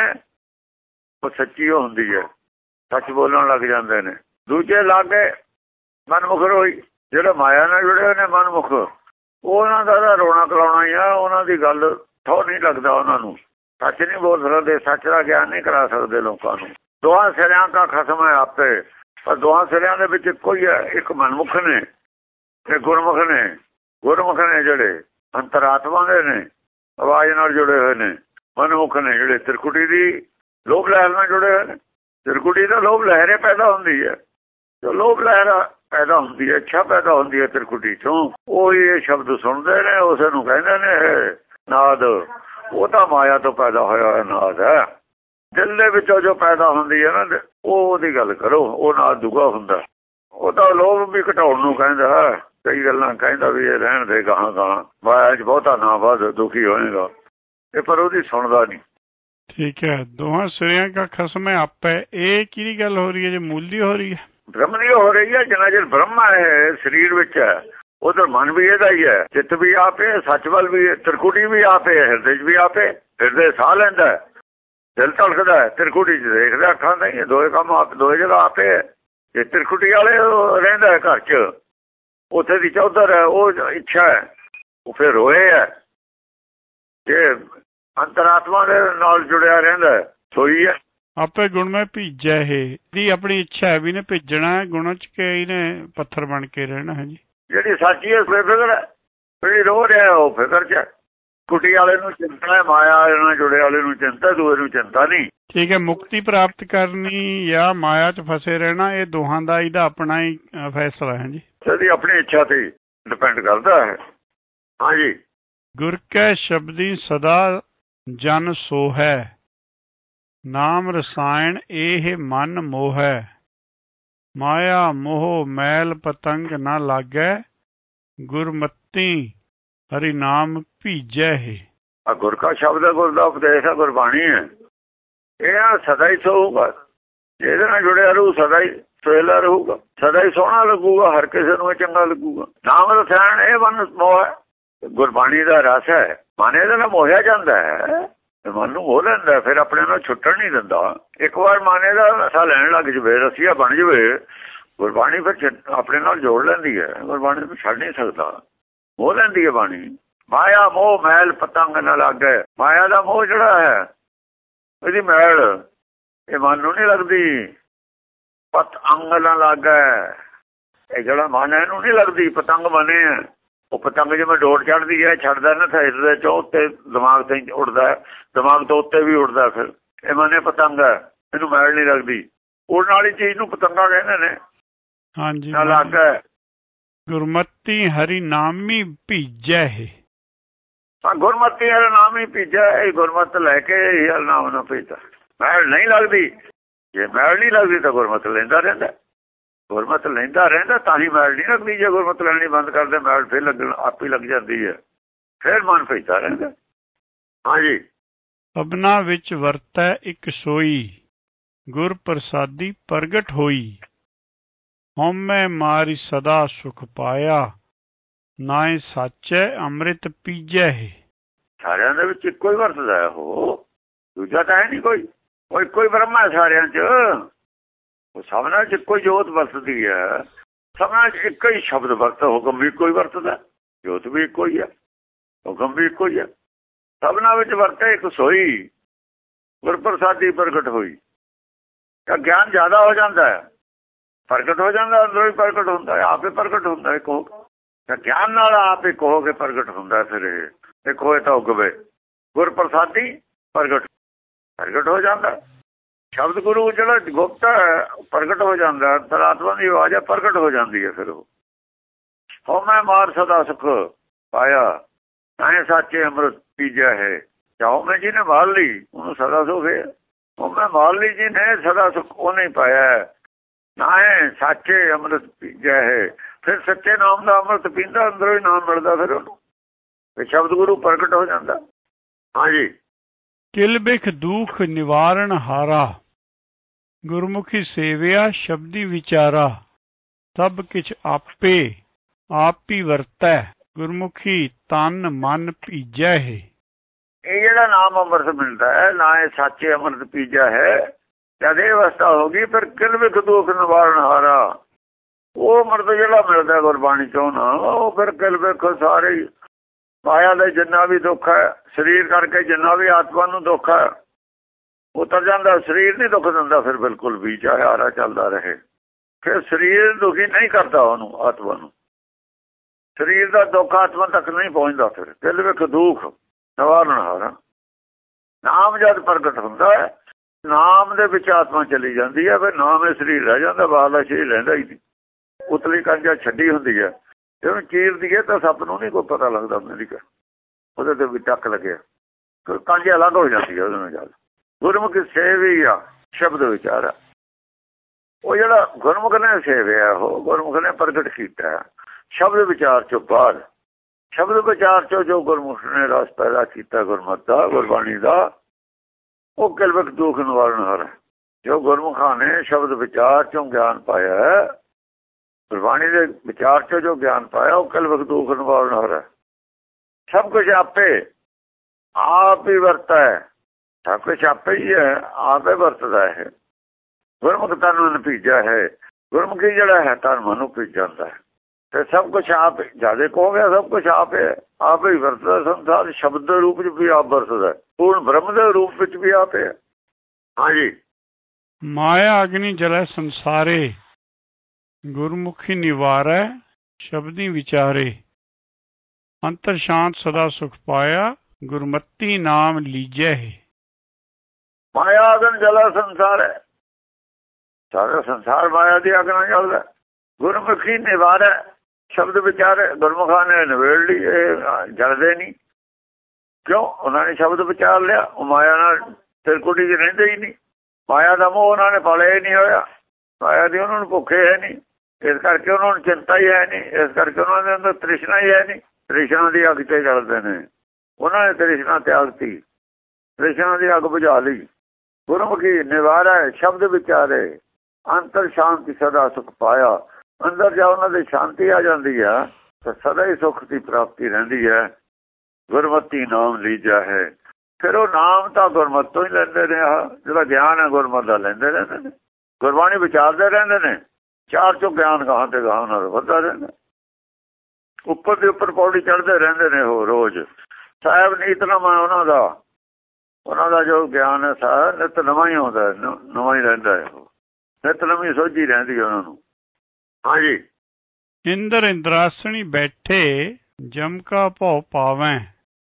ਉਹ ਸੱਚੀ ਹੁੰਦੀ ਹੈ, ਸੱਚ ਬੋਲਣ ਲੱਗ ਜਾਂਦੇ ਨੇ। ਦੂਜੇ ਲਾਗੇ ਮਨਮੁਖ ਰੋਈ, ਜਿਹੜੇ ਮਾਇਆ ਨਾਲ ਜੁੜੇ ਹੋਏ ਨੇ ਮਨਮੁਖ, ਉਹਨਾਂ ਦਾ ਤਾਂ ਰੋਣਾ ਕਲਾਉਣਾ ਹੀ ਆ। ਉਹਨਾਂ ਦੀ ਗੱਲ ਥੋ ਨਹੀਂ ਲੱਗਦਾ, ਉਹਨਾਂ ਨੂੰ ਸੱਚ ਨਹੀਂ ਬੋਲ ਸਕਦੇ, ਸੱਚ ਦਾ ਗਿਆਨ ਨਹੀਂ ਕਰਾ ਸਕਦੇ ਲੋਕਾਂ ਨੂੰ। ਦੋਹਾਂ ਸਿਰਿਆਂ ਦਾ ਖਸਮ ਹੈ ਆਪੇ, ਪਰ ਦੋਹਾਂ ਸਿਰਿਆਂ ਦੇ ਵਿੱਚ ਇੱਕੋ ਹੀ ਹੈ। ਇੱਕ ਮਨਮੁਖ ਨੇ ਤੇ ਗੁਰਮੁਖ ਨੇ। ਗੁਰਮੁਖ ਨੇ ਜਿਹੜੇ ਅੰਤਰਾਤਮਾ ਦੇ ਨੇ, ਆਵਾਜ਼ ਨਾਲ ਜੁੜੇ ਹੋਏ ਨੇ। ਮਨਮੁਖ ਨੇ ਜਿਹੜੇ ਤਿਰਕੁਟੀ ਦੀ ਲੋਭ ਲਹਿਰ ਨਾਲ ਜੁੜੇ ਹੋਏ ਨੇ। ਤਿਰਕੁਟੀ ਦਾ ਲੋਭ ਲਹਿਰੇ ਪੈਦਾ ਹੁੰਦੀ ਹੈ, ਜੋ ਲੋਭ ਲਹਿਰ ਪੈਦਾ ਹੁੰਦੀ ਹੈ, ਇੱਛਾ ਪੈਦਾ ਹੁੰਦੀ ਹੈ ਤਿਰਕੁਟੀ ਚੋਂ। ਉਹੀ ਇਹ ਸ਼ਬਦ ਸੁਣਦੇ ਨੇ, ਉਸੇ ਨੂੰ ਕਹਿੰਦੇ ਨੇ ਨਾਦ। ਉਹ ਤਾਂ ਮਾਇਆ ਤੋਂ ਪੈਦਾ ਹੋਇਆ ਨਾਦ ਹੈ। ਦਿਲ ਦੇ ਵਿੱਚੋਂ ਜੋ ਪੈਦਾ ਹੁੰਦੀ ਹੈ ਨਾ, ਉਹਦੀ ਗੱਲ ਕਰੋ, ਉਹ ਨਾਦ ਦੁਗਾ ਹੁੰਦਾ। ਉਹ ਤਾਂ ਲੋਭ ਵੀ ਘਟਾਉਣ ਨੂੰ ਕਹਿੰਦਾ। ਕਈ ਗੱਲਾਂ ਕਹਿੰਦਾ ਵੀ ਇਹ ਰਹਿਣ ਦੇ, ਗਾਹਾਂ ਗਾਹਾਂ ਮਾਇਆ 'ਚ ਬਹੁਤਾ ਨਾ ਵੱਧ, ਦੁਖੀ ਹੋਏਗਾ ਇਹ, ਪਰ ਉਹਦੀ ਸੁਣਦਾ ਨਹੀਂ। ਠੀਕ ਹੈ। ਦੋਹਾਂ ਸਿਰਿਆਂ ਦਾ ਖਸਮ ਹੈ ਆਪੇ, ਇਹ ਕਿਹਦੀ ਗੱਲ ਹੋ ਰਹੀ ਹੈ? ਜੇ ਮੂਲ ਦੀ ਹੋ ਰਹੀ ਹੈ, ਬ੍ਰਹਮ ਦੀ ਹੋ ਰਹੀ ਹੈ। ਜਿੰਨਾ ਚਿਰ ਬ੍ਰਹਮ ਹੈ ਸਰੀਰ ਵਿੱਚ ਹੈ, ਉਧਰ ਮਨ ਵੀ ਇਹਦਾ ਹੀ ਹੈ, ਚਿੱਤ ਵੀ ਆਪੇ, ਸੱਚ ਵੱਲ ਵੀ, ਤਿਰਕੁਟੀ ਵੀ ਆਪੇ, ਹਿਰਦੇ 'ਚ ਵੀ ਆਪੇ। ਹਿਰਦੇ ਸਾਹ ਲੈਂਦਾ, ਦਿਲ ਧੜਕਦਾ, ਤਿਰਕੁਟੀ 'ਚ ਦੇਖਦਾ ਅੱਖਾਂ ਦਾ ਹੀ। ਦੋਏ ਕੰਮ ਆਪ, ਦੋਏ ਜਗ੍ਹਾ ਆਪੇ ਹੈ। ਜੇ ਤਿਰਕੁਟੀ ਵਾਲੇ ਰਹਿੰਦਾ ਘਰ 'ਚ, ਉੱਥੇ ਦੀ ਚੌਧਰ ਹੈ, ਉਹ ਇੱਛਾ ਹੈ, ਉਹ ਫਿਰ ਰੋਏ ਹੈ। ਜੇ ਅੰਤਰਾਤਮਾ ਦੇ ਨਾਲ ਜੁੜਿਆ ਰਹਿੰਦਾ ਸੋਈ ਹੈ। ਆਪੇ ਗੁਣ ਮੈਂ ਭੀਜਿਆ ਇਹ ਦੀ ਆਪਣੀ ਇੱਛਾ ਹੈ ਵੀ ਨੇ ਭੇਜਣਾ ਗੁਣਾਂ 'ਚ, ਕਿ ਇਹਨੇ ਪੱਥਰ ਬਣ ਕੇ ਰਹਿਣਾ ਹੈ ਜੀ। ਜਿਹੜੀ ਸਾਚੀ ਹੈ ਬੇਫਿਕਰ ਹੈ, ਜਿਹੜੀ ਰੋ ਰਿਹਾ ਉਹ ਫਿਕਰ 'ਚ ਹੈ। ਕੁਟੀ ਵਾਲੇ ਨੂੰ ਚਿੰਤਾ ਹੈ, ਮਾਇਆ ਵਾਲੇ ਨਾਲ ਜੁੜੇ ਵਾਲੇ ਨੂੰ ਚਿੰਤਾ, ਦੂਏ ਨੂੰ ਚਿੰਤਾ ਨਹੀਂ। ਠੀਕ ਹੈ। ਮੁਕਤੀ ਪ੍ਰਾਪਤ ਕਰਨੀ ਜਾਂ ਮਾਇਆ 'ਚ ਫਸੇ ਰਹਿਣਾ, ਇਹ ਦੋਹਾਂ ਦਾ ਇਹਦਾ ਆਪਣਾ ਹੀ ਫੈਸਲਾ ਹੈ ਜੀ। ਇਹਦੀ ਆਪਣੀ ਇੱਛਾ ਤੇ ਡਿਪੈਂਡ ਕਰਦਾ ਹੈ। ਹਾਂਜੀ। ਗੁਰ ਕੈ ਸ਼ਬਦੀ ਸਦਾ ਜਨ ਸੋਹੈ, ਨਾਮ ਰਸਾਇਣ ਇਹ ਮਨ ਮੋਹੈ। ਮਾਇਆ ਮੋਹ ਮੈਲ ਪਤੰਗ ਨਾ ਲਾਗੈ, ਗੁਰਮਤੀ ਹਰੀ ਨਾਮ ਭੀਜੈ ਹੈ। ਆ ਗੁਰ ਕਾ ਸ਼ਬਦ ਹੈ, ਗੁਰ ਦਾ ਉਪਦੇਸ਼ ਹੈ, ਗੁਰਬਾਣੀ ਹੈ। ਇਹ ਸਦਾ ਹੀ ਸੋਊਗਾ, ਇਹਦੇ ਨਾਲ ਜੁੜਿਆ ਰਹੂ, ਸਦਾ ਹੀ ਸੋਹਲਾ ਰਹੂਗਾ, ਸਦਾ ਹੀ ਸੋਹਣਾ ਲੱਗੂਗਾ, ਹਰ ਕਿਸੇ ਨੂੰ ਚੰਗਾ ਲੱਗੂਗਾ। ਨਾਮ ਰਸਾਇਣ ਇਹ ਮਨ ਮੋਹ ਹੈ, ਗੁਰਬਾਣੀ ਦਾ ਰਸ ਹੈ। ਮਨ ਇਹਦੇ ਨਾਲ ਮੋਹਿਆ ਜਾਂਦਾ ਹੈ, ਮਨ ਨੂੰ ਮੋਹ ਲੈਂਦਾ, ਫਿਰ ਆਪਣੇ ਨਾਲ ਛੁੱਟਣ ਨਹੀਂ ਦਿੰਦਾ। ਇੱਕ ਵਾਰ ਮਨ ਇਹਦਾ ਰਸਾ ਲੈਣ ਲੱਗ ਜਾਵੇ, ਰਸੀਆ ਬਣ ਜਾਵੇ, ਗੁਰਬਾਣੀ ਫਿਰ ਆਪਣੇ ਨਾਲ ਜੋੜ ਲੈਂਦੀ ਹੈ। ਗੁਰਬਾਣੀ ਨੂੰ ਛੱਡ ਨਹੀਂ ਸਕਦਾ, ਮੋਹ ਲੈਂਦੀ ਹੈ ਬਾਣੀ। ਮਾਇਆ ਮੋਹ ਮੈਲ ਪਤੰਗ ਨਾ ਲਾਗੈ। ਮਾਇਆ ਦਾ ਮੋਹ ਜਿਹੜਾ ਹੈ, ਇਹਦੀ ਮੈਲ ਇਹ ਮਨ ਨੂੰ ਨਹੀਂ ਲੱਗਦੀ। ਪਤੰਗ ਨਾ ਲਾਗੈ, ਇਹ ਜਿਹੜਾ ਮਨ ਹੈ ਇਹਨੂੰ ਨਹੀਂ ਲੱਗਦੀ। ਪਤੰਗ ਬਣੇ ਹੈ, ਉਹ ਪਤੰਗ ਜਿਵੇਂ ਡੋਰ ਚੜ੍ਹਦੀ ਹੈ, ਛੱਡਦਾ ਨਾ ਹਿਰਦੇ ਚੋਂ, ਉੱਤੇ ਦਿਮਾਗ ਤੇ ਉੱਡਦਾ, ਦਿਮਾਗ ਤੋਂ ਉੱਤੇ ਵੀ ਉੱਡਦਾ। ਫਿਰ ਇਹ ਮਨੇ ਪਤੰਗ ਹੈ, ਇਹਨੂੰ ਮੈਲ ਨਹੀਂ ਲੱਗਦੀ। ਉੜਨ ਵਾਲੀ ਚੀਜ਼ ਨੂੰ ਪਤੰਗਾ ਕਹਿੰਦੇ ਨੇ। ਹਾਂਜੀ। ਨਾ ਲਾਗੈ। ਗੁਰਮਤੀ ਹਰੀ ਨਾਮੀ ਭੀਜੈ ਹੈ। ਗੁਰਮਤੀ ਵਾਲਾ ਨਾਮ ਹੀ ਭੀਜਿਆ। ਇਹ ਗੁਰਮਤ ਲੈ ਕੇ ਇਹ ਵਾਲਾ ਨਾਮ ਨਾ ਭੇਜਦਾ। ਮੈਲ ਨਹੀਂ ਲੱਗਦੀ, ਜੇ ਮੈਲ ਨਹੀਂ ਲੱਗਦੀ ਤਾਂ ਗੁਰਮਤ ਲੈਂਦਾ ਰਹਿੰਦਾ। ਗੁਰਮਤ ਲੈਂਦਾ ਰਹਿੰਦਾ ਤਾਂ ਹੀ ਮੈਲ ਨਹੀਂ ਲੱਗਦੀ। ਜੇ ਗੁਰਮਤ ਲੈਣੀ ਬੰਦ ਕਰਦੇ ਮੈਲ ਫਿਰ ਲੱਗਣ ਆਪੇ ਲੱਗ ਜਾਂਦੀ ਹੈ, ਫਿਰ ਮਨ ਭੇਜਦਾ ਰਹਿੰਦਾ। ਹਾਂਜੀ। ਸਭਨਾ ਵਿੱਚ ਵਰਤੈ ਇੱਕ ਸੋਈ, ਗੁਰ ਪ੍ਰਸਾਦੀ ਪ੍ਰਗਟ ਹੋਈ। ਹਉਮੈ ਮਾਰਿ ਸਦਾ ਸੁਖ ਪਾਇਆ, ਨਾਏ ਸਾਚੈ ਅੰਮ੍ਰਿਤ ਪੀਜੈ ਹੈ। ਸਾਰਿਆਂ ਦੇ ਵਿੱਚ ਇੱਕੋ ਹੀ ਵਰਤਦਾ ਹੈ, ਉਹ ਦੂਜਾ ਤਾਂ ਹੈ ਨਹੀਂ ਕੋਈ। ਉਹ ਇੱਕੋ ਹੀ ਬ੍ਰਹਮ ਹੈ ਸਾਰਿਆਂ 'ਚ। ਉਹ ਸਭਨਾਂ 'ਚ ਇੱਕੋ ਹੀ ਜੋਤ ਵਰਤਦੀ ਹੈ। ਸਭਨਾਂ 'ਚ ਇੱਕੋ ਹੀ ਸ਼ਬਦ ਵਰਤਦਾ। ਹੁਕਮ ਵੀ ਇੱਕੋ ਹੀ ਵਰਤਦਾ, ਜੋਤ ਵੀ ਇੱਕੋ ਹੀ ਹੈ, ਹੁਕਮ ਵੀ ਇੱਕੋ ਹੀ ਹੈ। ਸਭਨਾਂ ਵਿੱਚ ਵਰਤੇ ਇੱਕ ਸੋਈ, ਗੁਰ ਪ੍ਰਸਾਦੀ ਪ੍ਰਗਟ ਹੋਈ। ਤਾਂ ਗਿਆਨ ਜ਼ਿਆਦਾ ਹੋ ਜਾਂਦਾ ਹੈ, ਪ੍ਰਗਟ ਹੋ ਜਾਂਦਾ, ਅੰਦਰੋਂ ਹੀ ਪ੍ਰਗਟ ਹੁੰਦਾ ਹੈ, ਆਪੇ ਪ੍ਰਗਟ ਹੁੰਦਾ। ਇੱਕ ਹੋ ਤਾਂ ਗਿਆਨ ਨਾਲ ਆਪ ਇੱਕ ਹੋ ਕੇ ਪ੍ਰਗਟ ਹੁੰਦਾ। ਫਿਰ ਇਹ ਇੱਕ ਹੋਏ ਤਾਂ ਉਗਵੇ, ਗੁਰ ਪ੍ਰਸਾਦੀ ਪ੍ਰਗਟ ਹੋ ਜਾਂਦਾ। ਸ਼ਬਦ ਗੁਰੂ ਜਿਹੜਾ ਗੁਪਤ ਹੈ ਪ੍ਰਗਟ ਹੋ ਜਾਂਦਾ। ਅੰਤਰਾਤਮਾ ਦੀ ਆਵਾਜ਼ ਹੈ, ਪ੍ਰਗਟ ਹੋ ਜਾਂਦੀ ਹੈ। ਫਿਰ ਉਹ ਹਉਮੈ ਮਾਰ ਸਦਾ ਸੁਖ ਪਾਇਆ, ਨਾਏ ਸਾਚੇ ਅੰਮ੍ਰਿਤ ਪੀਜੈ ਹੈ। ਹਉਮੈ ਜੀ ਨੇ ਮਾਰ ਲਈ, ਉਹਨੂੰ ਸਦਾ ਸੁਖ ਹੈ। ਹਉਮੈ ਮਾਰ ਲਈ ਜੀ ਨੇ, ਸਦਾ ਸੁਖ ਉਹਨੇ ਪਾਇਆ। ਨਾਏ ਸਾਚੇ ਅੰਮ੍ਰਿਤ ਪੀਜੈ ਹੈ। ਫਿਰ ਸੱਚੇ ਨਾਮ ਦਾ ਅੰਮ੍ਰਿਤ ਪੀਂਦਾ, ਅੰਦਰੋਂ ਹੀ ਨਾਮ ਮਿਲਦਾ ਫਿਰ ਉਹਨੂੰ। ਫਿਰ ਸ਼ਬਦ ਗੁਰੂ ਪ੍ਰਗਟ ਹੋ ਜਾਂਦਾ। ਹਾਂਜੀ। ਕਿਲ ਬਿਖ ਦੁਖ ਨਿਵਾਰਨ ਹਾਰਾ, ਗੁਰਮੁਖੀ ਸੇਵਿਆ ਸ਼ਬਦੀ ਵਿਚਾਰਾ। ਸਭ ਕਿਛ ਆਪੇ ਆਪ ਹੀ ਵਰਤੈ, ਗੁਰਮੁਖੀ ਤਨ ਮਨ ਭੀਜੈ ਹੈ। ਇਹ ਜਿਹੜਾ ਨਾਮ ਅੰਮ੍ਰਿਤ ਮਿਲਦਾ ਹੈ, ਨਾ ਇਹ ਸਾਚੇ ਅੰਮ੍ਰਿਤ ਪੀਜਾ ਹੈ। ਜਦ ਇਹ ਅਵਸਥਾ ਹੋ ਗਈ ਫਿਰ ਕਿਲ ਬਿਖ ਦੁਖ ਨਿਵਾਰਨ ਹਾਰਾ। ਉਹ ਅੰਮ੍ਰਿਤ ਜਿਹੜਾ ਮਿਲਦਾ ਗੁਰਬਾਣੀ ਚੋਂ ਨਾ, ਉਹ ਫਿਰ ਕਿਲ ਬਿਖ ਸਾਰੇ ਮਾਇਆ ਦਾ ਜਿੰਨਾ ਵੀ ਦੁੱਖ ਹੈ, ਸਰੀਰ ਕਰਕੇ ਜਿੰਨਾ ਵੀ ਆਤਮਾ ਨੂੰ ਦੁੱਖ ਹੈ, ਉਤਰ ਜਾਂਦਾ। ਸਰੀਰ ਨਹੀਂ ਦੁੱਖ ਦਿੰਦਾ ਫਿਰ ਬਿਲਕੁਲ ਵੀ, ਚਾਹੇ ਹਾਰਾ ਚੱਲਦਾ ਰਹੇ। ਫਿਰ ਸਰੀਰ ਦੁਖੀ ਨਹੀਂ ਕਰਦਾ ਉਹਨੂੰ, ਆਤਮਾ ਨੂੰ। ਸਰੀਰ ਦਾ ਦੁੱਖ ਆਤਮਾ ਤੱਕ ਨਹੀਂ ਪਹੁੰਚਦਾ। ਫਿਰ ਦਿਲ ਵਿੱਚ ਦੁੱਖ ਨਿਵਾਰਨ ਹਾਰਾ। ਨਾਮ ਜਦ ਪ੍ਰਗਟ ਹੁੰਦਾ ਹੈ, ਨਾਮ ਦੇ ਵਿੱਚ ਆਤਮਾ ਚਲੀ ਜਾਂਦੀ ਹੈ। ਫਿਰ ਨਾਮ ਇਹ ਸਰੀਰ ਰਹਿ ਜਾਂਦਾ, ਬਾਹਰਲਾ ਸਰੀਰ ਰਹਿੰਦਾ ਹੀ ਨਹੀਂ। ਉਤਲੀ ਕੰਜਾ ਛੱਡੀ ਹੁੰਦੀ ਹੈ, ਜੇ ਉਹਨੂੰ ਚੀਰਦੀ ਹੈ ਤਾਂ ਸੱਪ ਨੂੰ ਨਹੀਂ ਕੋਈ ਪਤਾ ਲੱਗਦਾ ਅਮਰੀਕਾ, ਉਹਦੇ ਤੇ ਵੀ ਟੱਕ ਲੱਗਿਆ, ਕੰਜ ਅਲੱਗ ਹੋ ਜਾਂਦੀ ਹੈ ਉਹਦੇ ਨਾਲ। ਜਦ ਗੁਰਮੁਖ ਸੇਵੀ ਆ ਸ਼ਬਦ ਵਿਚਾਰਾ, ਉਹ ਜਿਹੜਾ ਗੁਰਮੁਖ ਨੇ ਸੇਵਿਆ, ਉਹ ਗੁਰਮੁਖ ਨੇ ਪ੍ਰਗਟ ਕੀਤਾ ਸ਼ਬਦ ਵਿਚਾਰ ਚੋਂ ਬਾਅਦ। ਸ਼ਬਦ ਵਿਚਾਰ ਚੋਂ ਜੋ ਗੁਰਮੁਖ ਨੇ ਰਸ ਪੈਦਾ ਕੀਤਾ ਗੁਰਮਤਿ ਦਾ, ਗੁਰਬਾਣੀ ਦਾ, ਉਹ ਕਿਲ ਬਿਖ ਦੁਖ ਨਿਵਾਰਨ ਹਾਰਾ। ਜੋ ਗੁਰਮੁਖਾਂ ਨੇ ਸ਼ਬਦ ਵਿਚਾਰ ਚੋਂ ਗਿਆਨ ਪਾਇਆ, ਗੁਰਬਾਣੀ ਦੇ ਵਿਚਾਰ ਚੋਂ ਜੋ ਗਿਆਨ ਪਾਇਆ, ਉਹ ਕਿਲ ਬਿਖ ਦੁਖ ਨਿਵਾਰਨ ਹਾਰਾ। ਸਭ ਕੁਝ ਆਪੇ ਆਪ ਹੀ ਵਰਤਾ ਹੈ, ਸਭ ਕੁਝ ਆਪੇ ਹੀ ਹੈ, ਆਪੇ ਵਰਤਦਾ ਹੈ। ਗੁਰਮੁਖ ਤਨ ਮਨ ਭੀਜਾ ਹੈ। ਗੁਰਮੁਖੀ ਜਿਹੜਾ ਹੈ ਤਨ ਮਨ ਨੂੰ ਭੀਜ ਜਾਂਦਾ ਹੈ। ਤੇ ਸਭ ਕੁਝ ਆਪ, ਜਿਆਦਾ ਕਹੋਗੇ ਸਭ ਕੁਝ ਆਪ ਹੈ, ਆਪ ਹੀ ਵਰਤਦਾ। ਸੰਸਾਰ ਸ਼ਬਦ ਦੇ ਰੂਪ ਵਿੱਚ ਵੀ ਆਪ ਵਰਤਦਾ, ਪੂਰਨ ਬ੍ਰਹਮ ਦੇ ਰੂਪ ਵਿੱਚ ਵੀ ਆਪ ਹੈ। ਹਾਂਜੀ। ਮਾਇਆ ਅਗਨੀ ਜਲੈ ਸੰਸਾਰੇ, ਗੁਰਮੁਖੀ ਨਿਵਾਰੈ ਸ਼ਬਦੀ ਵਿਚਾਰੇ। ਅੰਤਰ ਸ਼ਾਂਤ ਸਦਾ ਸੁਖ ਪਾਇਆ, ਗੁਰਮਤੀ ਨਾਮ ਲੀਜੈ ਹੈ। ਮਾਇਆ ਅਗਨ ਜਲਾ ਸੰਸਾਰ ਹੈ, ਸਾਰਾ ਸੰਸਾਰ ਮਾਇਆ ਦੀ ਅੱਗ ਨਾਲ ਜਲਦਾ। ਗੁਰਮੁਖੀ ਨਿਵਾਰੈ ਸ਼ਬਦ ਵਿਚਾਰੇ, ਗੁਰਮੁਖਾਂ ਨੇ ਨਿਬੇੜ ਲਈ, ਇਹ ਜਲਦੇ ਨਹੀਂ। ਕਿਉਂ? ਉਹਨਾਂ ਨੇ ਸ਼ਬਦ ਵਿਚਾਰ ਲਿਆ। ਉਹ ਮਾਇਆ ਨਾਲ ਤਿਰਕੁਟੀ 'ਚ ਰਹਿੰਦੇ ਹੀ ਨਹੀਂ। ਮਾਇਆ ਦਾ ਮੋਹ ਉਹਨਾਂ ਨੇ ਪਾਲਿਆ ਹੀ ਨਹੀਂ ਹੋਇਆ। ਮਾਇਆ ਦੀ ਉਹਨਾਂ ਨੂੰ ਭੁੱਖੇ ਹੈ ਨਹੀਂ, ਇਸ ਕਰਕੇ ਉਹਨਾਂ ਨੂੰ ਚਿੰਤਾ ਹੀ ਹੈ ਨਹੀਂ। ਇਸ ਕਰਕੇ ਉਹਨਾਂ ਦੇ ਅੰਦਰ ਤ੍ਰਿਸ਼ਨਾ ਹੀ ਹੈ ਨਹੀਂ। ਤ੍ਰਿਸ਼ਨਾ ਦੀ ਅੱਗ 'ਤੇ ਜਲਦੇ ਨੇ। ਉਹਨਾਂ ਨੇ ਤ੍ਰਿਸ਼ਨਾ ਤਿਆਗਤੀ, ਤ੍ਰਿਸ਼ਨਾ ਦੀ ਅੱਗ ਬੁਝਾ ਲਈ। ਗੁਰਮੁਖੀ ਨਿਵਾਰੈ ਸ਼ਬਦ ਵਿਚਾਰੇ, ਅੰਤਰ ਸ਼ਾਂਤੀ ਸਦਾ ਸੁਖ ਪਾਇਆ। ਅੰਦਰ ਜਾ ਉਹਨਾਂ ਦੀ ਸ਼ਾਂਤੀ ਆ ਜਾਂਦੀ ਹੈ ਤਾਂ ਸਦਾ ਹੀ ਸੁੱਖ ਦੀ ਪ੍ਰਾਪਤੀ ਰਹਿੰਦੀ ਹੈ। ਗੁਰਮਤੀ ਨਾਮ ਲੀਜਾ ਹੈ। ਫਿਰ ਉਹ ਨਾਮ ਤਾਂ ਗੁਰਮਤਿ ਤੋਂ ਹੀ ਲੈਂਦੇ ਨੇ। ਜਿਹੜਾ ਗਿਆਨ ਹੈ ਗੁਰਮਤਿ ਦਾ ਲੈਂਦੇ ਰਹਿੰਦੇ ਨੇ। ਗੁਰਬਾਣੀ ਵਿਚਾਰਦੇ ਰਹਿੰਦੇ ਨੇ। ਚਾਰ ਚੋਂ ਗਿਆਨ ਗਾਹਾਂ ਤੇ ਗਾਹਾਂ ਨਾਲ ਵੱਧਦਾ ਰਹਿੰਦਾ। ਉੱਪਰ ਦੇ ਉੱਪਰ ਪੌੜੀ ਚੜ੍ਹਦੇ ਰਹਿੰਦੇ ਨੇ ਉਹ ਰੋਜ਼। ਸਾਹਿਬ ਨੀਤਨਾਮਾ ਉਹਨਾਂ ਦਾ ਜੋ ਗਿਆਨ ਹੈ ਸਾਹਿਬ ਨਿਤ ਨਵਾਂ ਹੀ ਆਉਂਦਾ, ਨਵਾਂ ਹੀ ਰਹਿੰਦਾ ਹੈ। ਉਹ ਨਿਤ ਨਵੀਂ ਸੋਝੀ ਰਹਿੰਦੀ ਉਹਨਾਂ ਨੂੰ। ਹਾਂਜੀ। ਇੰਦਰ ਇੰਦਰਾਸਣੀ ਬੈਠੇ, ਜਮ ਕਾ ਭਉ ਪਾਵੈ।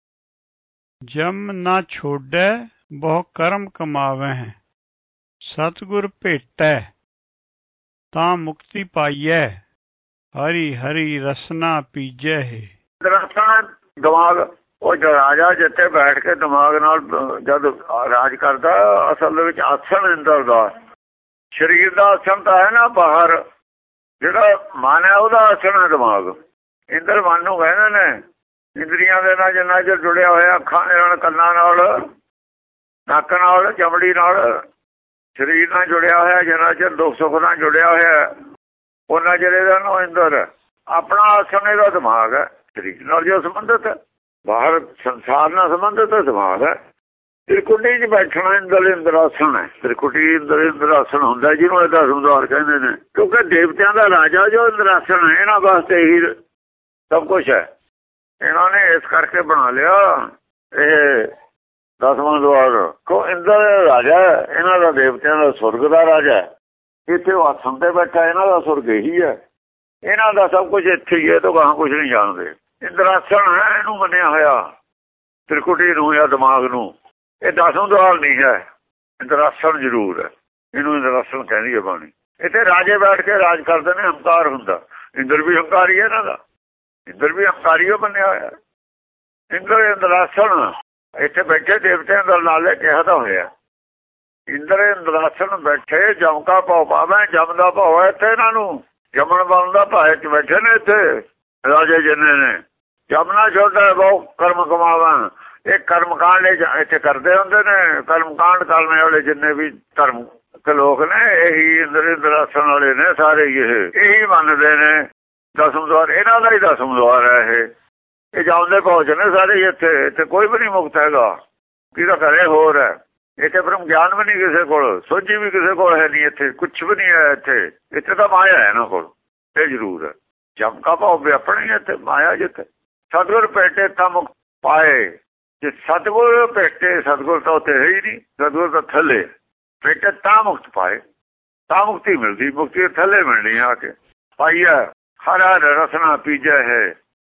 ਜਮ ਨਾ ਛੋੜੈ, ਬਹੁ ਕਰਮ ਕਮਾਵੈ। ਸਤਿਗੁਰ ਭੇਟੈ, ਤਾਂ ਮੁਕਤੀ ਪਾਈਐ। ਹਰੀ ਹਰੀ ਰਸਨਾ ਪੀਜੈ ਹੈ। ਇੰਦਰਾਸਣ ਦਿਮਾਗ, ਉਹ ਜੋ ਰਾਜਾ ਜਿੱਥੇ ਬੈਠ ਕੇ ਦਿਮਾਗ ਨਾਲ ਜਦ ਰਾਜ ਕਰਦਾ, ਅਸਲ ਦੇ ਵਿੱਚ ਆਸਣ ਇੰਦਰ ਦਾ, ਸਰੀਰ ਦਾ ਆਸਣ ਤਾਂ ਹੈ ਨਾ ਬਾਹਰ, ਜਿਹੜਾ ਮਨ ਹੈ ਉਹਦਾ ਆਸਣ ਹੈ ਦਿਮਾਗ। ਇੰਦਰ ਮਨ ਨੂੰ ਕਹਿੰਦੇ ਨੇ। ਇੰਦਰੀਆਂ ਦੇ ਨਾਲ ਜਿੰਨਾ ਚਿਰ ਜੁੜਿਆ ਹੋਇਆ, ਅੱਖਾਂ ਦੇ ਨਾਲ, ਕੰਨਾਂ ਨਾਲ, ਨੱਕ ਨਾਲ, ਚਮੜੀ ਨਾਲ, ਸਰੀਰ ਨਾਲ ਜੁੜਿਆ ਹੋਇਆ, ਜਿੰਨਾ ਚਿਰ ਦੁੱਖ ਸੁੱਖ ਨਾਲ ਜੁੜਿਆ ਹੋਇਆ, ਉਹਨਾਂ ਚਿਰ ਇਹਦਾ ਨਾਮ ਇੰਦਰ। ਆਪਣਾ ਆਸਣ ਇਹਦਾ ਦਿਮਾਗ ਹੈ, ਸਰੀਰ ਨਾਲ ਜੋ ਸੰਬੰਧਿਤ ਹੈ। ਬਾਹਰ ਸੰਸਾਰ ਨਾਲ ਸੰਬੰਧਿਤ ਦਿਮਾਗ ਹੈ। ਤ੍ਰਿਕੁਟੀ 'ਚ ਬੈਠਣਾ ਇੰਦਰਾਸਣ ਹੈ। ਤ੍ਰਿਕੁਟੀ ਇੰਦਰਾਸਣ ਹੁੰਦਾ, ਜਿਹਨੂੰ ਇਹਦਾ ਦਸਮਦਵਾਰ ਕਹਿੰਦੇ ਨੇ। ਕਿਉਂਕਿ ਦੇਵਤਿਆਂ ਦਾ ਰਾਜਾ ਜੋ ਇੰਦਰਾਸਣ ਹੈ, ਇਹਨਾਂ ਵਾਸਤੇ ਹੀ ਸਭ ਕੁਛ ਹੈ। ਇਹਨਾਂ ਨੇ ਇਸ ਕਰਕੇ ਬਣਾ ਲਿਆ ਇਹ ਦਸਵਾਂ ਦਵਾਰ। ਕੋ ਇੰਦਰ ਰਾਜਾ, ਇਹਨਾਂ ਦਾ ਦੇਵਤਿਆਂ ਦਾ ਸੁਰਗ ਦਾ ਰਾਜਾ। ਇੱਥੇ ਉਹ ਆਸਣ ਤੇ ਬੈਠਾ, ਇਹਨਾਂ ਦਾ ਸੁਰਗ ਇਹੀ ਹੈ। ਇਹਨਾਂ ਦਾ ਸਭ ਕੁਛ ਇੱਥੇ ਹੀ ਹੈ, ਤੋਂ ਗਾਹਾਂ ਕੁਛ ਨਹੀਂ ਜਾਣਦੇ। ਇੰਦਰਾਸਣ ਹੈ ਇਹਨੂੰ ਮੰਨਿਆ ਹੋਇਆ, ਤ੍ਰਿਕੁਟੀ ਨੂੰ ਜਾਂ ਦਿਮਾਗ ਨੂੰ। ਇਹ ਦਸਵਾਂ ਦਵਾਰ ਨਹੀਂ ਹੈ, ਇੰਦਰਾਸਣ ਜ਼ਰੂਰ ਹੈ। ਇਹਨੂੰ ਇੰਦਰਾਸਣ ਕਹਿੰਦੀ ਹੈ ਬਾਣੀ। ਇੱਥੇ ਰਾਜੇ ਬੈਠ ਕੇ ਰਾਜ ਕਰਦੇ ਨੇ, ਹੰਕਾਰ ਹੁੰਦਾ। ਇੰਦਰ ਵੀ ਹੰਕਾਰੀ ਹੈ ਇਹਨਾਂ ਦਾ, ਇੰਦਰ ਵੀ ਹੰਕਾਰੀ ਉਹ ਮੰਨਿਆ ਹੋਇਆ। ਇੰਦਰ ਇੰਦਰਾਸਣ ਇੱਥੇ ਬੈਠੇ ਦੇਵਤਿਆਂ ਦਾ ਨਾਲੇ ਕਿਹਾ ਤਾਂ ਹੋਇਆ। ਇੰਦਰ ਇੰਦਰਾਸਣ ਬੈਠੇ, ਜਮ ਕਾ ਭਾਉ ਪਾਵੇਂ। ਜਮ ਦਾ ਭਾਉ ਹੈ ਇੱਥੇ ਇਹਨਾਂ ਨੂੰ, ਜਮਨ ਬਣ ਦਾ ਭਾਏ 'ਚ ਬੈਠੇ ਨੇ ਇੱਥੇ ਰਾਜੇ ਜਿੰਨੇ ਨੇ। ਜਮਨਾ ਛੋਟਾ ਬਹੁ ਕਰਮ ਕਮਾਵਾਂ। ਇਹ ਕਰਮਕਾਂਡ ਇੱਥੇ ਕਰਦੇ ਹੁੰਦੇ ਨੇ। ਕਰਮਕਾਂਡ ਕਰਨ ਵਾਲੇ ਜਿੰਨੇ ਵੀ ਧਰਮ ਕੇ ਲੋਕ ਨੇ, ਇਹੀ ਇੰਦਰਾਸਣ ਵਾਲੇ ਨੇ ਸਾਰੇ। ਇਹੀ ਮੰਨਦੇ ਨੇ ਦਸਮ ਦਵਾਰ ਇਹਨਾਂ ਦਾ ਹੀ ਦਸਮ ਦਵਾਰ ਹੈ। ਇਹ ਜਾਂਦੇ ਪਹੁੰਚ ਨੇ ਸਾਰੇ ਇੱਥੇ ਕੋਈ ਵੀ ਨਹੀਂ ਮੁਕਤ ਹੈਗਾ। ਕਿਹਦਾ ਘਰੇ ਹੋਰ ਹੈ ਇੱਥੇ। ਬ੍ਰਹਮ ਗਿਆਨ ਵੀ ਨਹੀਂ ਕਿਸੇ ਕੋਲ, ਸੋਝੀ ਵੀ ਕਿਸੇ ਕੋਲ ਹੈ ਨਹੀਂ ਇੱਥੇ, ਕੁਛ ਵੀ ਨਹੀਂ ਹੈ ਇੱਥੇ ਤਾਂ ਮਾਇਆ ਹੈ ਇਹਨਾਂ ਕੋਲ। ਇਹ ਜ਼ਰੂਰ ਹੈ। ਜਮ ਕਾ ਭਾਉ ਵੀ ਆਪਣੇ ਇੱਥੇ ਮਾਇਆ। ਜਿੱਥੇ ਸਤਿਗੁਰ ਭੇਟੇ ਤਾਂ ਮੁਕਤ ਪਾਏ। ਜੇ ਸਤਿਗੁਰ ਭੇਟੇ, ਸਤਿਗੁਰ ਤਾਂ ਉੱਥੇ ਹੈ ਹੀ ਨਹੀਂ। ਸਤਿਗੁਰ ਤਾਂ ਥੱਲੇ ਭੇਟੇ ਤਾਂ ਮੁਕਤ ਪਾਏ, ਤਾਂ ਮੁਕਤੀ ਮਿਲਦੀ। ਮੁਕਤੀ ਥੱਲੇ ਮਿਲਣੀ ਆ ਕੇ। ਪਾਈਆ ਹਰ ਹਰ ਰਸਨਾ ਪੀਜੈ ਹੈ।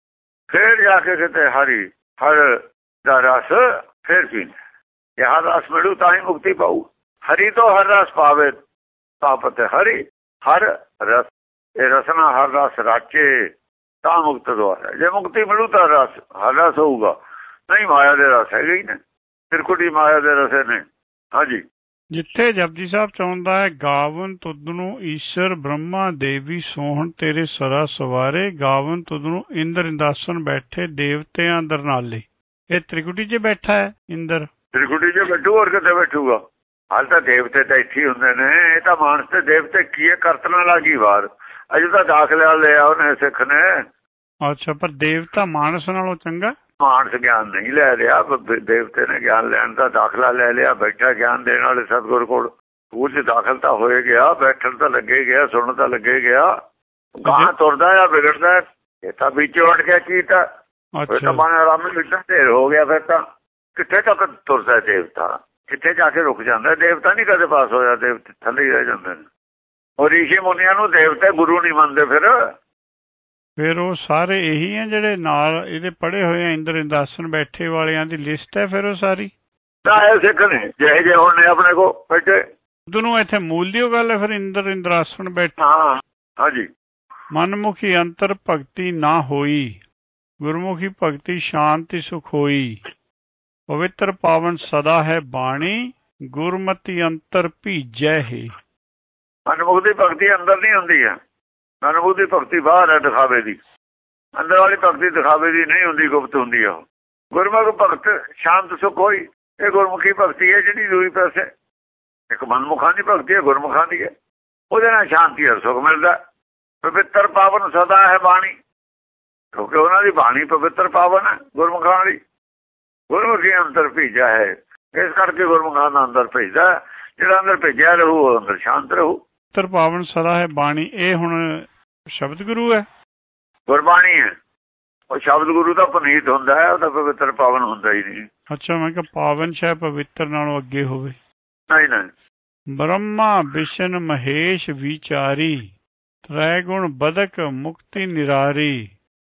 ਫੇਰ ਜਾ ਕੇ ਕਿਤੇ ਹਰ ਦਾ ਰਸ ਫੇਰ ਪੀਣਾ। ਜੇ ਹਰ ਰਸ ਮਿਲੂ ਤਾਂ ਹੀ ਮੁਕਤੀ ਪਾਊ। ਹਰੀ ਤੋਂ ਹਰ ਰਸ ਪਾਵੇ ਤਾਂ ਪਤੇ ਹਰੀ। ਹਰ ਰਸ, ਇਹ ਰਸਨਾ ਹਰ ਰਸ ਰਾਚੇ ਤਾਂ ਮੁਕਤ ਦਵਾਰ ਹੈ। ਜੇ ਮੁਕਤੀ ਮਿਲੂ ਤਾਂ ਰਸ ਹਰ ਰਸ ਹੋਊਗਾ, ਨਹੀਂ ਮਾਇਆ ਦੇ ਰਸ ਹੈਗੇ ਹੀ ਨੇ। ਤ੍ਰਿਕੁਟੀ ਮਾਇਆ ਦੇ ਰਸੇ ਨੇ। ਹਾਂਜੀ। ਜਿੱਥੇ ਜਪਜੀ ਸਾਹਿਬ ਚਾਹੁੰਦਾ ਹੈ, ਗਾਵਨ ਤੁਧ ਨੂੰ ਈਸ਼ਰ ਬ੍ਰਹਮਾ ਦੇਵੀ ਸੋਹਣ ਤੇਰੇ ਸਰਾ ਸਵਾਰੇ। ਗਾਵਨ ਤੁਧ ਨੂੰ ਇੰਦਰ ਇੰਦਰਾਸਣ ਬੈਠੇ ਦੇਵਤਿਆਂ ਅੰਦਰ ਨਾਲੇ। ਇਹ ਤ੍ਰਿਕੁਟੀ 'ਚ ਬੈਠਾ ਹੈ ਇੰਦਰ। ਤ੍ਰਿਕੁਟੀ 'ਚ ਬੈਠੂ, ਹੋਰ ਕਿਤੇ ਬੈਠੂਗਾ। ਹਾਲ ਤਾਂ ਦੇਵਤੇ ਤਾਂ ਇੱਥੇ ਹੁੰਦੇ ਨੇ। ਇਹ ਤਾਂ ਮਾਨਸ ਤੇ ਦੇਵਤੇ ਕੀ ਹੈ, ਕਰਤਨਾ ਲੱਗੀ ਵਾਰ। ਅਜੇ ਤਾਂ ਦਾਖਲਾ ਲਿਆ ਉਹਨੇ ਸਿੱਖ ਨੇ। ਅੱਛਾ, ਪਰ ਦੇਵਤਾ ਮਾਨਸ ਨਾਲੋਂ ਚੰਗਾ। ਮਾਨਸ ਗਿਆਨ ਨਹੀਂ ਲੈ ਰਿਹਾ, ਦੇਵਤੇ ਨੇ ਗਿਆਨ ਲੈਣ ਦਾ ਦਾਖਲਾ ਲੈ ਲਿਆ। ਬੈਠਾ ਗਿਆਨ ਦੇਣ ਵਾਲੇ ਸਤਿਗੁਰ ਕੋਲ। ਸਕੂਲ 'ਚ ਦਾਖਲ ਤਾਂ ਹੋਏ ਗਿਆ, ਬੈਠਣ ਤਾਂ ਲੱਗੇ ਗਿਆ, ਸੁਣਨ ਤਾਂ ਲੱਗੇ ਗਿਆ। ਗਾਂ ਤੁਰਦਾ ਜਾਂ ਵਿਗੜਦਾ ਇਹ ਤਾਂ ਵਿੱਚੋਂ ਉੱਠ ਗਿਆ। ਕੀ ਤਾਂ ਤਾਂ ਮਨ ਆਰਾਮ ਨਾਲ ਢੇਰ ਹੋ ਗਿਆ। ਫਿਰ ਤਾਂ ਕਿੱਥੇ ਤੱਕ ਤੁਰਦਾ ਦੇਵਤਾ, ਕਿੱਥੇ ਜਾ ਕੇ ਰੁਕ ਜਾਂਦਾ। ਦੇਵਤਾ ਨਹੀਂ ਕਦੇ ਪਾਸ ਹੋਇਆ, ਦੇਵਤੇ ਥੱਲੇ ਹੀ ਰਹਿ ਜਾਂਦੇ ਨੇ। ਉਹ ਰਿਸ਼ੀ ਮੁਨੀਆਂ ਨੂੰ ਦੇਵਤੇ ਗੁਰੂ ਨਹੀਂ ਮੰਨਦੇ। ਫਿਰ ਉਹ ਸਾਰੇ ਇਹੀ ਹੈ ਜਿਹੜੇ ਨਾਲ ਇਹਦੇ ਪੜ੍ਹੇ ਹੋਏ ਆ। ਇੰਦਰ ਇੰਦਰਾਸਣ ਬੈਠੇ ਵਾਲਿਆਂ ਦੀ ਲਿਸਟ ਹੈ ਫਿਰ ਉਹ ਸਾਰੀ। ਤਾਂ ਸਿੱਖ ਨੇ ਜਿਹੇ ਹੁਣ ਨੇ ਆਪਣੇ ਕੋਲ ਬੈਠੇ। ਦੋਨੋਂ ਇੱਥੇ ਮੂਲ ਦੀ ਉਹ ਗੱਲ ਹੈ ਫਿਰ ਇੰਦਰ ਇੰਦਰਾਸਣ ਬੈਠੇ। ਹਾਂ ਹਾਂਜੀ। ਮਨਮੁਖੀ ਅੰਤਰ ਭਗਤੀ ਨਾ ਹੋਈ, ਗੁਰਮੁਖੀ ਭਗਤੀ ਸ਼ਾਂਤੀ ਸੁਖ ਹੋਈ। ਪਵਿੱਤਰ ਪਾਵਨ ਸਦਾ ਹੈ ਬਾਣੀ, ਗੁਰਮਤੀ ਅੰਤਰ ਭੀਜੈ ਹੈ। ਮਨਮੁਖ ਦੀ ਭਗਤੀ ਅੰਦਰ ਨਹੀਂ ਹੁੰਦੀ ਹੈ। ਮਨਮੁਖ ਦੀ ਭਗਤੀ ਬਾਹਰ ਹੈ, ਦਿਖਾਵੇ ਦੀ। ਅੰਦਰ ਵਾਲੀ ਭਗਤੀ ਦਿਖਾਵੇ ਦੀ ਨਹੀਂ ਹੁੰਦੀ, ਗੁਪਤ ਹੁੰਦੀ ਆ ਉਹ। ਗੁਰਮੁਖ ਭਗਤ ਸ਼ਾਂਤ ਸੁਖ ਹੋਈ। ਇਹ ਗੁਰਮੁਖੀ ਭਗਤੀ ਹੈ ਜਿਹੜੀ ਦੂਈ ਪਾਸੇ। ਇੱਕ ਮਨਮੁਖਾਂ ਦੀ ਭਗਤੀ ਹੈ, ਗੁਰਮੁਖਾਂ ਦੀ ਹੈ। ਉਹਦੇ ਨਾਲ ਸ਼ਾਂਤੀ ਔਰ ਸੁਖ ਮਿਲਦਾ। ਪਵਿੱਤਰ ਪਾਵਨ ਸਦਾ ਹੈ ਬਾਣੀ, ਕਿਉਂਕਿ ਉਹਨਾਂ ਦੀ ਬਾਣੀ ਪਵਿੱਤਰ ਪਾਵਨ ਹੈ ਗੁਰਮੁਖਾਂ ਵਾਲੀ। ਗੁਰਮੁਖੀ ਅੰਦਰ ਭੇਜਿਆ ਹੈ, ਇਸ ਕਰਕੇ ਗੁਰਮੁਖਾਂ ਦਾ ਅੰਦਰ ਭੇਜਦਾ। ਜਿਹੜਾ ਅੰਦਰ ਭੇਜਿਆ ਰਹੂ ਉਹ ਅੰਦਰ ਸ਼ਾਂਤ ਰਹੂ। ਪਵਿੱਤਰ ਪਾਵਨ ਸਦਾ ਹੈ ਬਾਣੀ, ਇਹ ਹੁਣ ਸ਼ਬਦ ਗੁਰੂ ਹੈ, ਗੁਰਬਾਣੀ ਹੈ। ਉਹ ਸ਼ਬਦ ਗੁਰੂ ਦਾ ਪੁਨੀਤ ਹੁੰਦਾ ਹੈ, ਉਹਦਾ ਪਵਿੱਤਰ ਪਾਵਨ ਹੁੰਦਾ ਹੀ ਨਹੀਂ। ਅੱਛਾ, ਮੈਂ ਕਿਹਾ ਪਾਵਨ ਸ਼ਾਇਦ ਪਵਿੱਤਰ ਨਾਲੋਂ ਅੱਗੇ ਹੋਵੇ। ਨਹੀਂ। ਬ੍ਰਹਮਾ ਵਿਸ਼ਨ ਮਹੇਸ਼ ਵਿਚਾਰੀ, ਤ੍ਰੈ ਗੁਣ ਬਦਕ ਮੁਕਤੀ ਨਿਰਾਰੀ।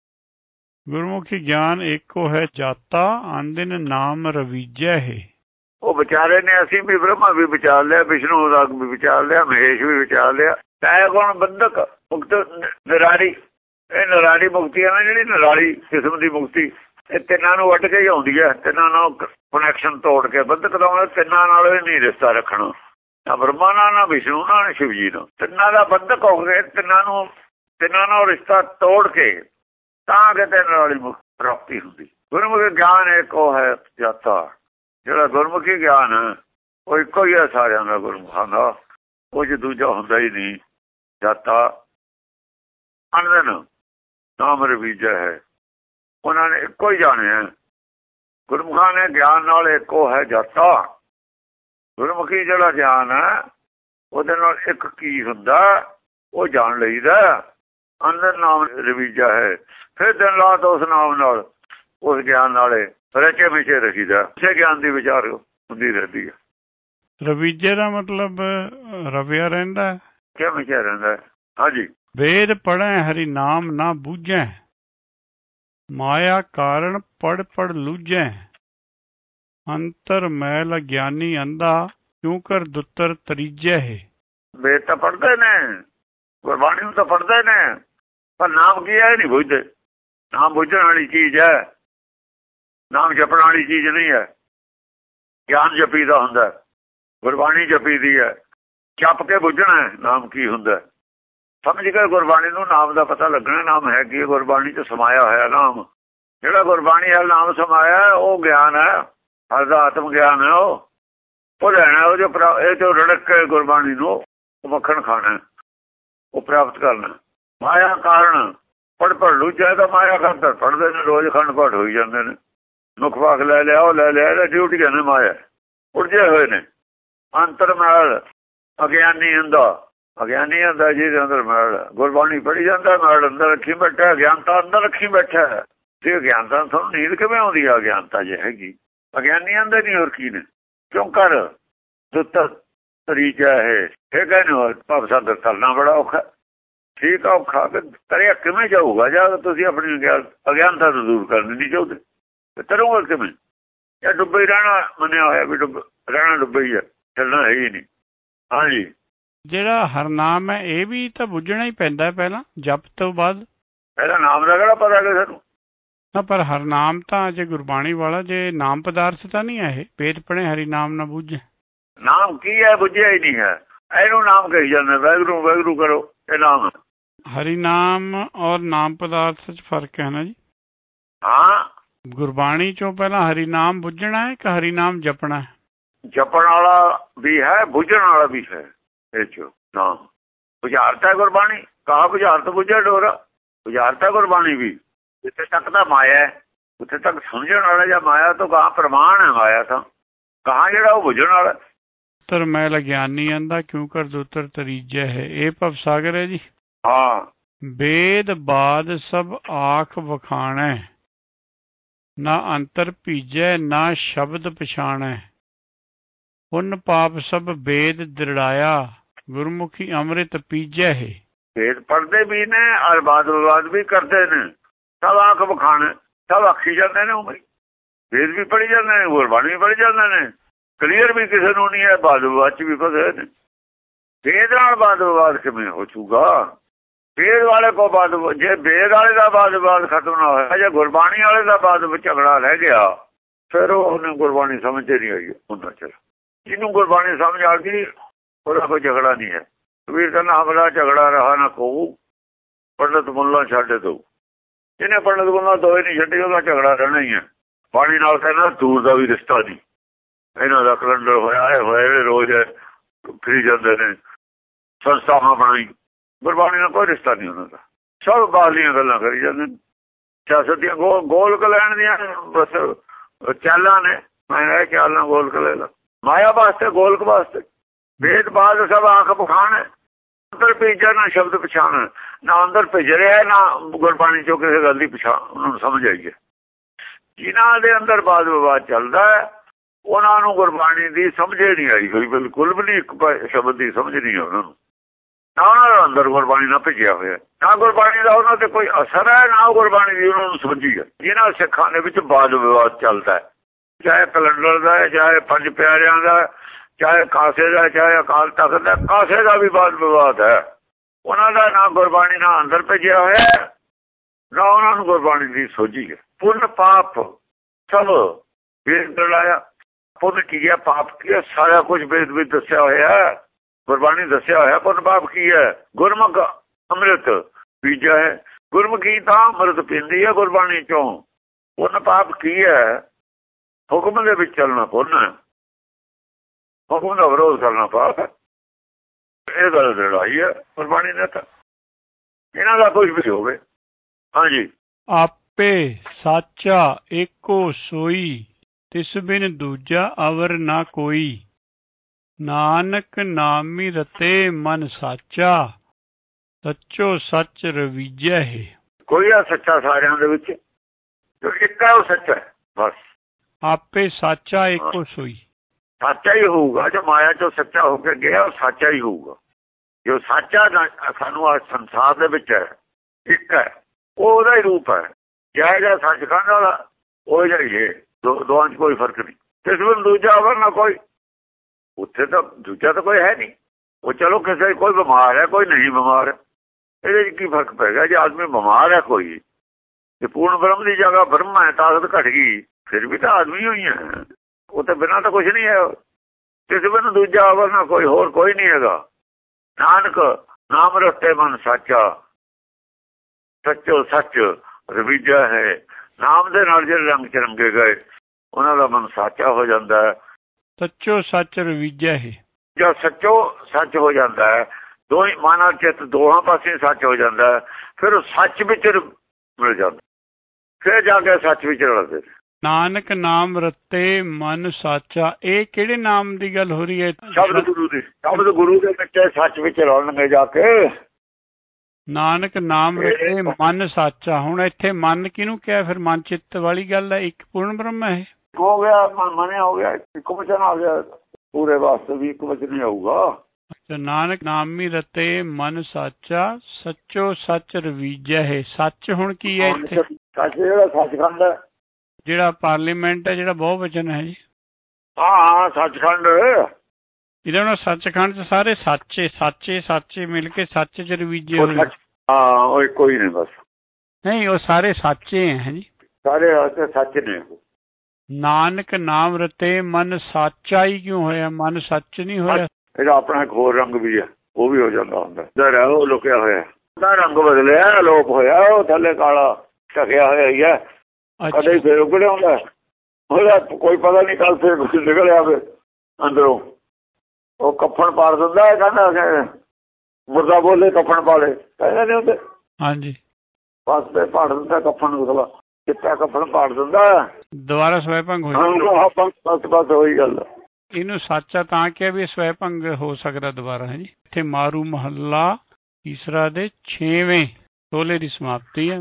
ਗੁਰਮੁਖੀ ਗਿਆਨ ਏਕੋ ਹੈ ਜਾਤਾ, ਆਂਦਿਨ ਨਾਮ ਰਵੀਜੈ ਹੈ। ਉਹ ਵਿਚਾਰੇ ਨੇ, ਅਸੀਂ ਵੀ ਬ੍ਰਹਮਾ ਵੀ ਵਿਚਾਰ ਲਿਆ, ਵਿਸ਼ਨੂੰ ਦਾ ਵੀ ਵਿਚਾਰ ਲਿਆ, ਮਹੇਸ਼ ਵੀ ਵਿਚਾਰ ਲਿਆ। ਤ੍ਰੈ ਗੁਣ ਬੰਧਕ ਮੁਕਤ ਨਿਰਾਰੀ। ਇਹ ਨਿਰਾਰੀ ਮੁਕਤੀ ਹੈ ਨਾ, ਜਿਹੜੀ ਨਿਰਾਲੀ ਕਿਸਮ ਦੀ ਮੁਕਤੀ। ਇਹ ਤਿੰਨਾਂ ਨੂੰ ਵੱਢ ਕੇ ਹੀ ਆਉਂਦੀ ਹੈ। ਤਿੰਨਾਂ ਨਾਲ ਕਨੈਕਸ਼ਨ ਤੋੜ ਕੇ ਬੰਧਕ ਲਾਉਣਾ। ਤਿੰਨਾਂ ਨਾਲ ਇਹ ਨਹੀਂ ਰਿਸ਼ਤਾ ਰੱਖਣਾ, ਨਾ ਬ੍ਰਹਮਾ ਨਾਲ, ਨਾ ਵਿਸ਼ਨੂੰ ਨਾਲ, ਨਾ ਸ਼ਿਵ ਜੀ ਨਾਲ। ਤਿੰਨਾਂ ਦਾ ਬੰਧਕ ਹੋ ਗਏ। ਤਿੰਨਾਂ ਨਾਲ ਰਿਸ਼ਤਾ ਤੋੜ ਕੇ ਤਾਂ ਕਿ ਤਿੰਨ ਨਾਲ ਹੀ ਮੁਕਤੀ ਪ੍ਰਾਪਤੀ ਹੁੰਦੀ। ਗੁਰਮੁਖੀ ਗਿਆਨ ਇੱਕ ਉਹ ਹੈ ਜਾਤਾ। ਜਿਹੜਾ ਗੁਰਮੁਖੀ ਗਿਆਨ ਉਹ ਇੱਕੋ ਹੀ ਹੈ ਸਾਰਿਆਂ ਦਾ ਗੁਰਮੁਖਾਂ ਦਾ। ਉਹ 'ਚ ਦੂਜਾ ਹੁੰਦਾ ਹੀ ਨਹੀਂ। ਜਾਤਾ ਅਨੰਦ ਨਾਮ ਰਵੀਜਾ ਹੈ। ਉਹਨਾਂ ਨੇ ਇੱਕੋ ਹੀ ਜਾਣਿਆ। ਗੁਰਮੁਖਾਂ ਨੇ ਗਿਆਨ ਨਾਲ ਇੱਕੋ ਹੈ ਜਾਤਾ। ਗੁਰਮੁਖੀ ਜਿਹੜਾ ਗਿਆਨ ਹੈ ਉਹਦੇ ਨਾਲ ਇੱਕ ਕੀ ਹੁੰਦਾ ਉਹ ਜਾਣ ਲਈਦਾ। ਅੰਦਰ ਨਾਮ ਰਵੀਜਾ ਹੈ। ਫਿਰ ਦਿਨ ਰਾਤ ਉਸ ਨਾਮ ਨਾਲ, ਉਸ ਗਿਆਨ ਨਾਲੇ ਰਚੇ ਵਿਚੇ ਰਹੀਦਾ। ਉਸੇ ਗਿਆਨ ਦੀ ਵਿਚਾਰ ਹੁੰਦੀ ਰਹਿੰਦੀ ਹੈ। ਰਵੀਜੇ ਦਾ ਮਤਲਬ ਰਵਿਆ ਰਹਿੰਦਾ, ਕਿਆ ਵਿਚਾਰ ਰਹਿੰਦਾ। ਹਾਂਜੀ। ਵੇਦ ਪੜ੍ਹੈ ਹਰਿ ਨਾਮ ਨਾ ਬੂਝੈ, ਮਾਇਆ ਕਾਰਨ ਪੜ ਪੜ ਲੂਝੈ। ਅੰਤਰ ਮੈਲ ਗਿਆਨੀ ਅੰਧਾ, ਕਿਉ ਕਰ ਦੁੱਤਰ ਤਰੀਜੈ ਹੈ। ਵੇਦ ਤਾਂ ਪੜ੍ਹਦੇ ਨੇ, ਗੁਰਬਾਣੀ ਨੂੰ ਤਾਂ ਪੜ੍ਹਦੇ ਨੇ, ਪਰ ਨਾਮ ਕੀ ਹੈ ਨਹੀਂ ਬੁੱਝਦੇ। ਨਾਮ ਬੁੱਝਣ ਵਾਲੀ ਚੀਜ਼ ਹੈ, ਨਾਮ ਜਪਣ ਵਾਲੀ ਚੀਜ਼ ਨਹੀਂ ਹੈ। ਗਿਆਨ ਜਪੀ ਦਾ ਹੁੰਦਾ, ਗੁਰਬਾਣੀ ਜਪੀ ਦੀ ਹੈ। ਜਪ ਕੇ ਬੁੱਝਣਾ ਨਾਮ ਕੀ ਹੁੰਦਾ। ਸਮਝ ਕੇ ਗੁਰਬਾਣੀ ਨੂੰ ਨਾਮ ਦਾ ਪਤਾ ਲੱਗਣਾ। ਨਾਮ ਹੈ ਕੀ? ਗੁਰਬਾਣੀ 'ਚ ਸਮਾਇਆ ਹੋਇਆ ਨਾਮ। ਜਿਹੜਾ ਗੁਰਬਾਣੀ ਹੈ ਨਾਮ ਸਮਾਇਆ ਉਹ ਗਿਆਨ ਹੈ। ਹਰ ਦਾ ਆਤਮ ਗਿਆਨ ਹੈ। ਉਹ ਲੈਣਾ। ਉਹ ਜੋ ਇਹ ਤੋਂ ਰੜਕ ਕੇ ਗੁਰਬਾਣੀ ਨੂੰ ਮੱਖਣ ਖਾਣਾ, ਉਹ ਪ੍ਰਾਪਤ ਕਰਨਾ। ਮਾਇਆ ਕਾਰਨ ਪੜ ਪੜ ਲੂਝਾ। ਤਾਂ ਮਾਇਆ ਕਾਰਨ ਪੜ੍ਹਦੇ ਨੇ, ਰੋਜ਼ ਖੰਡ ਪਾਠ ਹੋਈ ਜਾਂਦੇ ਨੇ। ਮੁੱਖ ਵਾਕ ਲੈ ਲਿਆ, ਉਹ ਲੈ ਲਿਆ। ਡਿਊਟੀਆਂ ਨੇ ਮਾਇਆ ਉਲਝੇ ਹੋਏ ਨੇ। ਅੰਤਰ ਮੈਲ ਅਗਿਆਨੀ ਹੁੰਦਾ। ਅਗਿਆਨੀ ਹੁੰਦਾ ਜਿਹਦੇ ਅੰਦਰ ਮੈਲ। ਗੁਰਬਾਣੀ ਪੜ੍ਹੀ ਜਾਂਦਾ, ਮੈਲ ਅੰਦਰ ਰੱਖੀ ਬੈਠਾ। ਅਗਿਆਨਤਾ ਅੰਦਰ ਰੱਖੀ ਬੈਠਾ। ਤੇ ਅਗਿਆਨਤਾ ਤੁਹਾਨੂੰ ਨੀਂਦ ਕਿਵੇਂ ਆਉਂਦੀ ਆ? ਅਗਿਆਨਤਾ ਜੇ ਹੈਗੀ, ਅਗਿਆਨੀ ਅੰਦਰ ਨਹੀਂ। ਹੋਰ ਕੀ ਨੇ? ਕਿਉਂ ਕਰ ਦੁੱਤ ਤਰੀਜਾ ਹੈ। ਇਹ ਕਹਿੰਦੇ ਭਵ ਸਾਗਰ ਤਰਨਾ ਬੜਾ ਔਖਾ। ਠੀਕ ਆ, ਔਖਾ ਤਰਿਆ ਕਿਵੇਂ ਜਾਊਗਾ? ਜਦ ਤੁਸੀਂ ਆਪਣੀ ਅਗਿਆਨਤਾ ਤੋਂ ਦੂਰ ਕਰਨੀ ਨਹੀਂ ਚਾਹੁੰਦੇ, ਤਰੋਗੇ ਕਿਵੇਂ? ਇਹ ਡੁੱਬੇ ਹੀ ਰਹਿਣਾ ਮੰਨਿਆ ਹੋਇਆ ਵੀ ਰਹਿਣਾ ਡੁੱਬੇ ਹੀ ਹੈ, ਚੱਲਣਾ ਹੈ ਹੀ ਨਹੀਂ। ਹਾਂਜੀ। ਜਿਹੜਾ ਹਰਨਾਮ ਹੈ ਇਹ ਵੀ ਤਾਂ ਬੁੱਝਣਾ ਹੀ ਪੈਂਦਾ ਪਹਿਲਾਂ, ਜਪ ਤੋਂ ਬਾਅਦ। ਪਹਿਲਾਂ ਨਾਮ ਦਾ ਕਿਹੜਾ ਪਤਾ ਕਿਸੇ ਨੂੰ? ਨਾ, ਪਰ ਹਰਨਾਮ ਤਾਂ ਜੇ ਗੁਰਬਾਣੀ ਵਾਲਾ, ਜੇ ਨਾਮ ਪਦਾਰਥ ਤਾਂ ਨਹੀਂ ਹੈ ਇਹ। ਵੇਦ ਪੜ੍ਹੇ ਹਰੀ ਨਾਮ ਨਾ ਬੁੱਝੇ। ਨਾਮ ਕੀ ਹੈ? ਬੁੱਝਿਆ ਹੀ ਨਹੀਂ ਹੈ। ਇਹਨੂੰ ਨਾਮ ਕਹੀ ਜਾਂਦੇ। ਵਾਹਿਗੁਰੂ ਵਾਹਿਗੁਰੂ ਕਰੋ, ਇਹ ਨਾਮ। ਹਰੀ ਨਾਮ ਔਰ ਨਾਮ ਪਦਾਰਥ 'ਚ ਫਰਕ ਹੈ ਨਾ ਜੀ? ਹਾਂ। ਗੁਰਬਾਣੀ ਚੋਂ ਪਹਿਲਾਂ ਹਰੀ ਨਾਮ ਬੁੱਝਣਾ ਹੈ ਕਿ ਹਰੀ ਨਾਮ ਜਪਣਾ ਹੈ? ਜਪਣ ਵਾਲਾ ਵੀ ਹੈ, ਬੁੱਝਣ ਵਾਲਾ ਵੀ ਹੈ। ਇਹ ਚੋਂ ਨਾਮ ਬੁਝਾਰਤ ਹੈ ਗੁਰਬਾਣੀ। ਕਹਾ ਬੁਝਾਰਤ ਬੁੱਝਿਆ ਡੋਰਾ। ਬੁਝਾਰਤ ਹੈ ਗੁਰਬਾਣੀ ਵੀ। ਜਿੱਥੇ ਤੱਕ ਤਾਂ ਮਾਇਆ ਹੈ, ਉੱਥੇ ਤੱਕ ਸਮਝਣ ਵਾਲਾ। ਜਾਂ ਮਾਇਆ ਤੋਂ ਕਹਾ ਪ੍ਰਮਾਣ ਹੈ ਮਾਇਆ ਤਾਂ ਕਹਾ ਜਿਹੜਾ ਉਹ ਬੁੱਝਣ ਵਾਲਾ। ਤਰ ਮੈਲ ਗਿਆਨੀ ਅੰਧਾ, ਕਿਉ ਕਰ ਦੁੱਤਰ ਤਰੀਜੈ ਹੈ। ਇਹ ਭਵ ਸਾਗਰ ਹੈ ਜੀ। ਹਾਂ। ਵੇਦ ਬਾਦ ਸਭ ਆਖ ਵਖਾਣੈ, ਨਾ ਅੰਤਰ ਭੀਜੈ ਨਾ ਸ਼ਬਦ ਪਛਾਣੈ। ਪੁੰਨ ਪਾਪ ਸਭ ਵੇਦ ਦ੍ਰਿੜਾਇਆ, ਗੁਰਮੁਖੀ ਅੰਮ੍ਰਿਤ ਪੀਜੈ ਹੈ। ਵੇਦ ਪੜ੍ਹਦੇ ਵੀ ਨੇ ਔਰ ਬਾਦ ਵਿਵਾਦ ਵੀ ਕਰਦੇ ਨੇ। ਸਭ ਆਖ ਵਖਾਣ, ਸਭ ਆਖੀ ਜਾਂਦੇ ਨੇ। ਉਮਰ ਵੇਦ ਵੀ ਪੜ੍ਹੀ ਜਾਂਦੇ ਨੇ, ਗੁਰਬਾਣੀ ਵੀ ਪੜ੍ਹੀ ਜਾਂਦੇ ਨੇ। ਕਲੀਅਰ ਵੀ ਕਿਸੇ ਨੂੰ ਨਹੀਂ ਹੈ। ਬਾਦ ਵਿਵਾਦ 'ਚ ਵੀ ਫਸੇ ਨੇ। ਵੇਦ ਨਾਲ ਬਾਦ ਵਿਵਾਦ ਕਿਵੇਂ ਹੋ ਜਾਊਗਾ? ਵੇਦ ਵਾਲੇ ਕੋ ਬਾਦ, ਜੇ ਵੇਦ ਵਾਲੇ ਦਾ ਬਾਦ ਵਿਵਾਦ ਖਤਮ ਨਾ ਹੋਇਆ, ਜੇ ਗੁਰਬਾਣੀ ਵਾਲੇ ਦਾ ਬਾਦ ਵਿੱਚ ਝਗੜਾ ਰਹਿ ਗਿਆ, ਫਿਰ ਉਹਨੇ ਗੁਰਬਾਣੀ ਸਮਝ ਨਹੀਂ ਆਈ ਹੁੰਦਾ। ਚਲ ਜਿਹਨੂੰ ਗੁਰਬਾਣੀ ਸਮਝ ਆ ਗਈ ਉਹਦਾ ਕੋਈ ਝਗੜਾ ਨਹੀਂ ਹੈ। ਕਬੀਰ ਕਹਿੰਦਾ ਹਮਲਾ ਝਗੜਾ ਰਹਾ ਨਾ ਕਹੂ, ਪੰਡਤ ਮੁੱਲਾ ਛੱਡ ਦਊ। ਜਿਹਨੇ ਪੰਡਤ ਮੁੱਲਾ ਦੋਏ ਨਹੀਂ ਛੱਡੀ ਉਹਦਾ ਝਗੜਾ ਰਹਿਣਾ ਹੀ ਹੈ। ਪਾਣੀ ਨਾਲ ਕਹਿੰਦਾ ਦੂਰ ਦਾ ਵੀ ਰਿਸ਼ਤਾ ਨਹੀਂ। ਇਹਨਾਂ ਦਾ ਕੈਲੰਡਰ ਹੋਇਆ ਹੋਇਆ, ਰੋਜ਼ ਫਿਰੀ ਜਾਂਦੇ ਨੇ, ਸੰਸਥਾਵਾਂ ਬਣਾਈ। ਗੁਰਬਾਣੀ ਨਾਲ ਕੋਈ ਰਿਸ਼ਤਾ ਨਹੀਂ ਉਹਨਾਂ ਦਾ। ਸਭ ਬਾਹਰਲੀਆਂ ਗੱਲਾਂ ਕਰੀ ਜਾਂਦੇ ਨੇ। ਸਿਆਸਤ ਦੀਆਂ ਗੋਲਕ ਲੈਣ ਦੀਆਂ ਬਸ ਚਾਲਾਂ ਨੇ। ਮੈਂ ਇਹ ਚਾਲਾਂ ਗੋਲਕ ਲੈ ਲਾ, ਮਾਇਆ ਵਾਸਤੇ, ਗੋਲਕ ਵਾਸਤੇ। ਵੇਦ ਬਾਦ ਸਭ ਆਖ ਬਖਾਣ, ਅੰਦਰ ਭੀਜਾ ਨਾ ਸ਼ਬਦ ਪਛਾਣ। ਨਾ ਅੰਦਰ ਭਿਜ ਰਿਹਾ, ਨਾ ਗੁਰਬਾਣੀ ਚੋਂ ਕਿਸੇ ਗੱਲ ਦੀ ਪਛਾਣ ਉਹਨਾਂ ਨੂੰ ਸਮਝ ਆਈ ਹੈ। ਜਿਨ੍ਹਾਂ ਦੇ ਅੰਦਰ ਬਾਦ ਵਿਵਾਦ ਚੱਲਦਾ ਉਹਨਾਂ ਨੂੰ ਗੁਰਬਾਣੀ ਦੀ ਸਮਝ ਨਹੀਂ ਆਈ ਹੋਈ, ਬਿਲਕੁਲ ਵੀ ਨਹੀਂ। ਇੱਕ ਸ਼ਬਦ ਦੀ ਸਮਝ ਨਹੀਂ ਹੈ ਉਹਨਾਂ ਨੂੰ। ਨਾ ਉਹਨਾਂ ਦਾ ਅੰਦਰ ਗੁਰਬਾਣੀ ਨਾਲ ਭਿਜਿਆ ਹੋਇਆ, ਨਾ ਗੁਰਬਾਣੀ ਦਾ ਉਹਨਾਂ ਤੇ ਕੋਈ ਅਸਰ ਹੈ, ਨਾ ਗੁਰਬਾਣੀ ਦੀ ਉਹਨਾਂ ਨੂੰ ਸਮਝੀ ਹੈ। ਜਿਨ੍ਹਾਂ ਸਿੱਖਾਂ ਦੇ ਵਿੱਚ ਬਾਦ ਵਿਵਾਦ ਚੱਲਦਾ, ਚਾਹੇ ਕੈਲੰਡਰ ਦਾ, ਚਾਹੇ ਪੰਜ ਪਿਆਰਿਆਂ ਦਾ, ਚਾਹੇ ਕਾਸੇ ਦਾ, ਚਾਹੇ ਅਕਾਲ ਤਖਤ ਦਾ, ਕਾਸੇ ਦਾ ਵੀ ਬਾਦ ਵਿਵਾਦ ਹੈ। ਉਹਨਾਂ ਦਾ ਨਾ ਗੁਰਬਾਣੀ ਨਾਲ ਅੰਦਰ ਭੇਜਿਆ ਹੋਇਆ, ਨਾ ਉਹਨਾਂ ਨੂੰ ਗੁਰਬਾਣੀ ਦੀ ਸੋਝੀ ਹੈ। ਪੁੰਨ ਪਾਪ ਸਭ ਵੇਦ ਲਾਇਆ। ਪੁੰਨ ਕੀ ਹੈ, ਪਾਪ ਕੀ ਹੈ, ਸਾਰਾ ਕੁਝ ਵੇਦ ਵਿੱਚ ਦੱਸਿਆ ਹੋਇਆ, ਗੁਰਬਾਣੀ ਦੱਸਿਆ ਹੋਇਆ। ਪੁੰਨ ਪਾਪ ਕੀ ਹੈ? ਗੁਰਮੁਖ ਅੰਮ੍ਰਿਤ ਬੀਜਾ ਹੈ। ਗੁਰਮੁਖੀ ਤਾਂ ਅੰਮ੍ਰਿਤ ਪੀਂਦੀ ਹੈ ਗੁਰਬਾਣੀ ਚੋਂ। ਪੁੰਨ ਪਾਪ ਕੀ ਹੈ? ਹੁਕਮ ਦੇ ਵਿੱਚ ਚੱਲਣਾ ਪੁੰਨ ਹੈ, ਹੁਕਮ ਦਾ ਵਿਰੋਧ ਕਰਨਾ ਪਾਪ ਹੈ। ਇਹ ਗੱਲ ਲੜਾਈ ਹੈ ਗੁਰਬਾਣੀ ਨੇ ਤਾਂ। ਇਹਨਾਂ ਦਾ ਕੁਝ ਵੀ ਹੋਵੇ। ਹਾਂਜੀ। ਆਪੇ ਸਾਚਾ ਏਕੋ ਸੋਈ, ਤਿਸ ਬਿਨ ਦੂਜਾ ਅਵਰ ਨਾ ਕੋਈ। ਨਾਨਕ ਨਾਮੀ ਰਤੇ ਮਨ ਸਾਚਾ, ਸੱਚੋ ਸੱਚ ਰਵੀਜੈ ਹੈ। ਕੋਈ ਆ ਸੱਚਾ ਸਾਰਿਆਂ ਦੇ ਵਿੱਚ, ਜੋ ਇੱਕ ਹੈ ਉਹ ਸੱਚਾ ਹੈ ਬਸ। ਆਪੇ ਸਾਚਾ ਏਕੋ ਸੋਈ, ਸੱਚਾ ਹੀ ਹੋਊਗਾ। ਜੋ ਮਾਇਆ ਚੋਂ ਸੱਚਾ ਹੋ ਕੇ ਗਿਆ ਉਹ ਸੱਚਾ ਹੀ ਹੋਊਗਾ। ਜੋ ਸੱਚਾ ਸਾਨੂੰ ਆ ਸੰਸਾਰ ਦੇ ਵਿੱਚ ਹੈ, ਇੱਕ ਹੈ, ਉਹ ਉਹਦਾ ਹੀ ਰੂਪ ਹੈ। ਜਿਹੜਾ ਸੱਚਖੰਡ ਵਾਲਾ ਉਹ ਜਿਹਾ ਹੀ ਹੈ, ਦੋਵਾਂ 'ਚ ਕੋਈ ਫਰਕ ਨਹੀਂ। ਇਸ ਵਿੱਚ ਦੂਜਾ ਅਵਰ ਨਾ ਕੋਈ। ਉੱਥੇ ਤਾਂ ਦੂਜਾ ਤਾਂ ਕੋਈ ਹੈ ਨਹੀਂ। ਉਹ ਚਲੋ ਕਿਸੇ ਕੋਈ ਬਿਮਾਰ ਹੈ, ਕੋਈ ਨਹੀਂ ਬਿਮਾਰ, ਇਹਦੇ 'ਚ ਕੀ ਫਰਕ ਪੈ ਗਿਆ? ਜੇ ਆਦਮੀ ਬਿਮਾਰ ਹੈ ਕੋਈ, ਤੇ ਪੂਰਨ ਬ੍ਰਹਮ ਦੀ ਜਗ੍ਹਾ ਬ੍ਰਹਮ ਹੈ, ਤਾਕਤ ਘਟ ਗਈ, ਫਿਰ ਵੀ ਤਾਂ ਆਦਮੀ ਹੋਈ ਹੈ। ਉਹ ਤਾਂ ਬਿਨਾਂ ਤਾਂ ਕੁਛ ਨਹੀਂ ਹੈ। ਕਿਸੇ ਬਿਨ ਦੂਜਾ ਅਵਰ ਨਾ ਕੋਈ, ਹੋਰ ਕੋਈ ਨਹੀਂ ਹੈਗਾ। ਨਾਨਕ ਨਾਮ ਰਤੇ ਮਨ ਸਾਚਾ, ਸੱਚੋ ਸੱਚ ਰਵੀਜਾ ਹੈ। ਨਾਮ ਦੇ ਨਾਲ ਜਿਹੜੇ ਰੰਗ 'ਚ ਰੰਗੇ ਗਏ ਉਹਨਾਂ ਦਾ ਮਨ ਸਾਚਾ ਹੋ ਜਾਂਦਾ ਹੈ। ਸੱਚੋ ਸੱਚ ਰਵੀਜਾ ਹੈ। ਜਦ ਸੱਚੋ ਸੱਚ ਹੋ ਜਾਂਦਾ ਹੈ, ਦੋਹੀਂ ਮਨ ਔਰ ਚਿੱਤ ਦੋਹਾਂ ਪਾਸੇ ਸੱਚ ਹੋ ਜਾਂਦਾ ਹੈ, ਫਿਰ ਉਹ ਸੱਚ ਵਿੱਚ ਮਿਲ ਜਾਂਦਾ, ਫਿਰ ਜਾ ਕੇ ਸੱਚ ਵਿੱਚ ਰਲਦੇ। ਨਾਨਕ ਨਾਮ ਰਤੇ ਮਨ ਸਾਚਾ, ਇਹ ਕਿਹੜੇ ਨਾਮ ਦੀ ਗੱਲ ਹੋ ਰਹੀ ਹੈ? ਸ਼ਬਦ ਗੁਰੂ ਦੀ, ਸ਼ਬਦ ਗੁਰੂ ਦੇ ਵਿੱਚ ਸੱਚ ਵਿੱਚ ਰਲਣਗੇ ਜਾ ਕੇ। ਨਾਨਕ ਨਾਮ ਰਤੇ ਮਨ ਸਾਚਾ। ਹੁਣ ਇੱਥੇ ਮਨ ਕਿਹਨੂੰ ਕਿਹਾ? ਫਿਰ ਮਨ ਚਿੱਤ ਵਾਲੀ ਗੱਲ ਹੈ। ਇੱਕ ਪੂਰਨ ਬ੍ਰਹਮ ਹੈ। ਹੋ ਗਿਆ ਮਨ, ਹੋ ਗਿਆ ਇੱਕ ਵਚਨ ਆ ਗਿਆ। ਪੂਰੇ ਵਾਸਤੇ ਵੀ ਇੱਕ ਵਚਨ ਹੀ ਆਊਗਾ। ਅੱਛਾ। ਨਾਨਕ ਨਾਮੀ ਰਤੇ ਮਨ ਸਾਚਾ, ਸੱਚੋ ਸੱਚ ਰਵੀਜੈ ਹੈ। ਸੱਚ ਹੁਣ ਕੀ ਹੈ ਇੱਥੇ? ਸੱਚ ਜਿਹੜਾ ਸੱਚਖੰਡ ਹੈ, ਜਿਹੜਾ ਪਾਰਲੀਮੈਂਟ ਹੈ, ਜਿਹੜਾ ਬਹੁ ਵਚਨ ਹੈ ਜੀ। ਹਾਂ ਸੱਚਖੰਡ। ਇਹਦਾ ਨਾਲ ਸੱਚਖੰਡ 'ਚ ਸਾਰੇ ਸਾਚੇ ਸਾਚੇ ਸਾਚੇ ਮਿਲ ਕੇ ਸੱਚ 'ਚ ਰਵੀਜੇ ਹੋਏ। ਹਾਂ ਉਹ ਇੱਕੋ ਹੀ ਨੇ ਬਸ। ਨਹੀਂ, ਉਹ ਸਾਰੇ ਸਾਚੇ ਹੈ ਜੀ, ਸਾਰੇ ਸੱਚ ਨੇ। ਨਾਨਕ ਨਾਮ ਰਤੇ ਮਨ ਸਾਚਾ ਹੀ ਕਿਉਂ ਹੋਇਆ? ਮਨ ਸੱਚ ਨਹੀਂ ਹੋਇਆ? ਇਹਦਾ ਆਪਣਾ ਇੱਕ ਹੋਰ ਰੰਗ ਵੀ ਹੈ, ਉਹ ਵੀ ਹੋ ਜਾਂਦਾ ਹੁੰਦਾ। ਉਹ ਲੁਕਿਆ ਹੋਇਆ, ਉਹਦਾ ਰੰਗ ਬਦਲਿਆ, ਅਲੋਪ ਹੋਇਆ। ਉਹ ਥੱਲੇ ਕਾਲਾ ਢਕਿਆ ਹੋਇਆ ਹੀ ਹੈ, ਕਦੇ ਫਿਰ ਉਗੜ ਆਉਂਦਾ। ਉਹਦਾ ਕੋਈ ਪਤਾ ਨਹੀਂ, ਕੱਲ ਫਿਰ ਕੁਛ ਨਿਕਲ ਆਵੇ ਅੰਦਰੋਂ। ਉਹ ਕੱਫਣ ਪਾੜ ਦਿੰਦਾ, ਕਹਿੰਦਾ ਮੁਰਦਾ ਬੋਲੇ ਕੱਫਣ ਪਾੜੇ, ਕਹਿੰਦੇ ਨੇ ਉਹਦੇ। ਹਾਂਜੀ। ਬਸ ਤੇ ਪਾੜ ਦਿੰਦਾ ਕੱਫਣ, ਉਸਲਾ ਚਿੱਟਾ ਕੱਫਣ ਪਾੜ ਦਿੰਦਾ, ਦੁਬਾਰਾ ਸਵੈ ਭੰਗ ਹੋ ਜਾਂਦਾ। ਬਸ ਬਸ ਉਹੀ ਗੱਲ। ਇਹਨੂੰ ਸੱਚਾ ਤਾਂ ਕਿਹਾ ਵੀ ਸਵੈ ਭੰਗ ਹੋ ਸਕਦਾ ਦੁਬਾਰਾ ਹੈ ਜੀ। ਇੱਥੇ ਮਾਰੂ ਮਹੱਲਾ ਤੀਸਰਾ ਦੇ 6ਵੇਂ ਟੋਲੇ ਦੀ ਸਮਾਪਤੀ ਹੈ।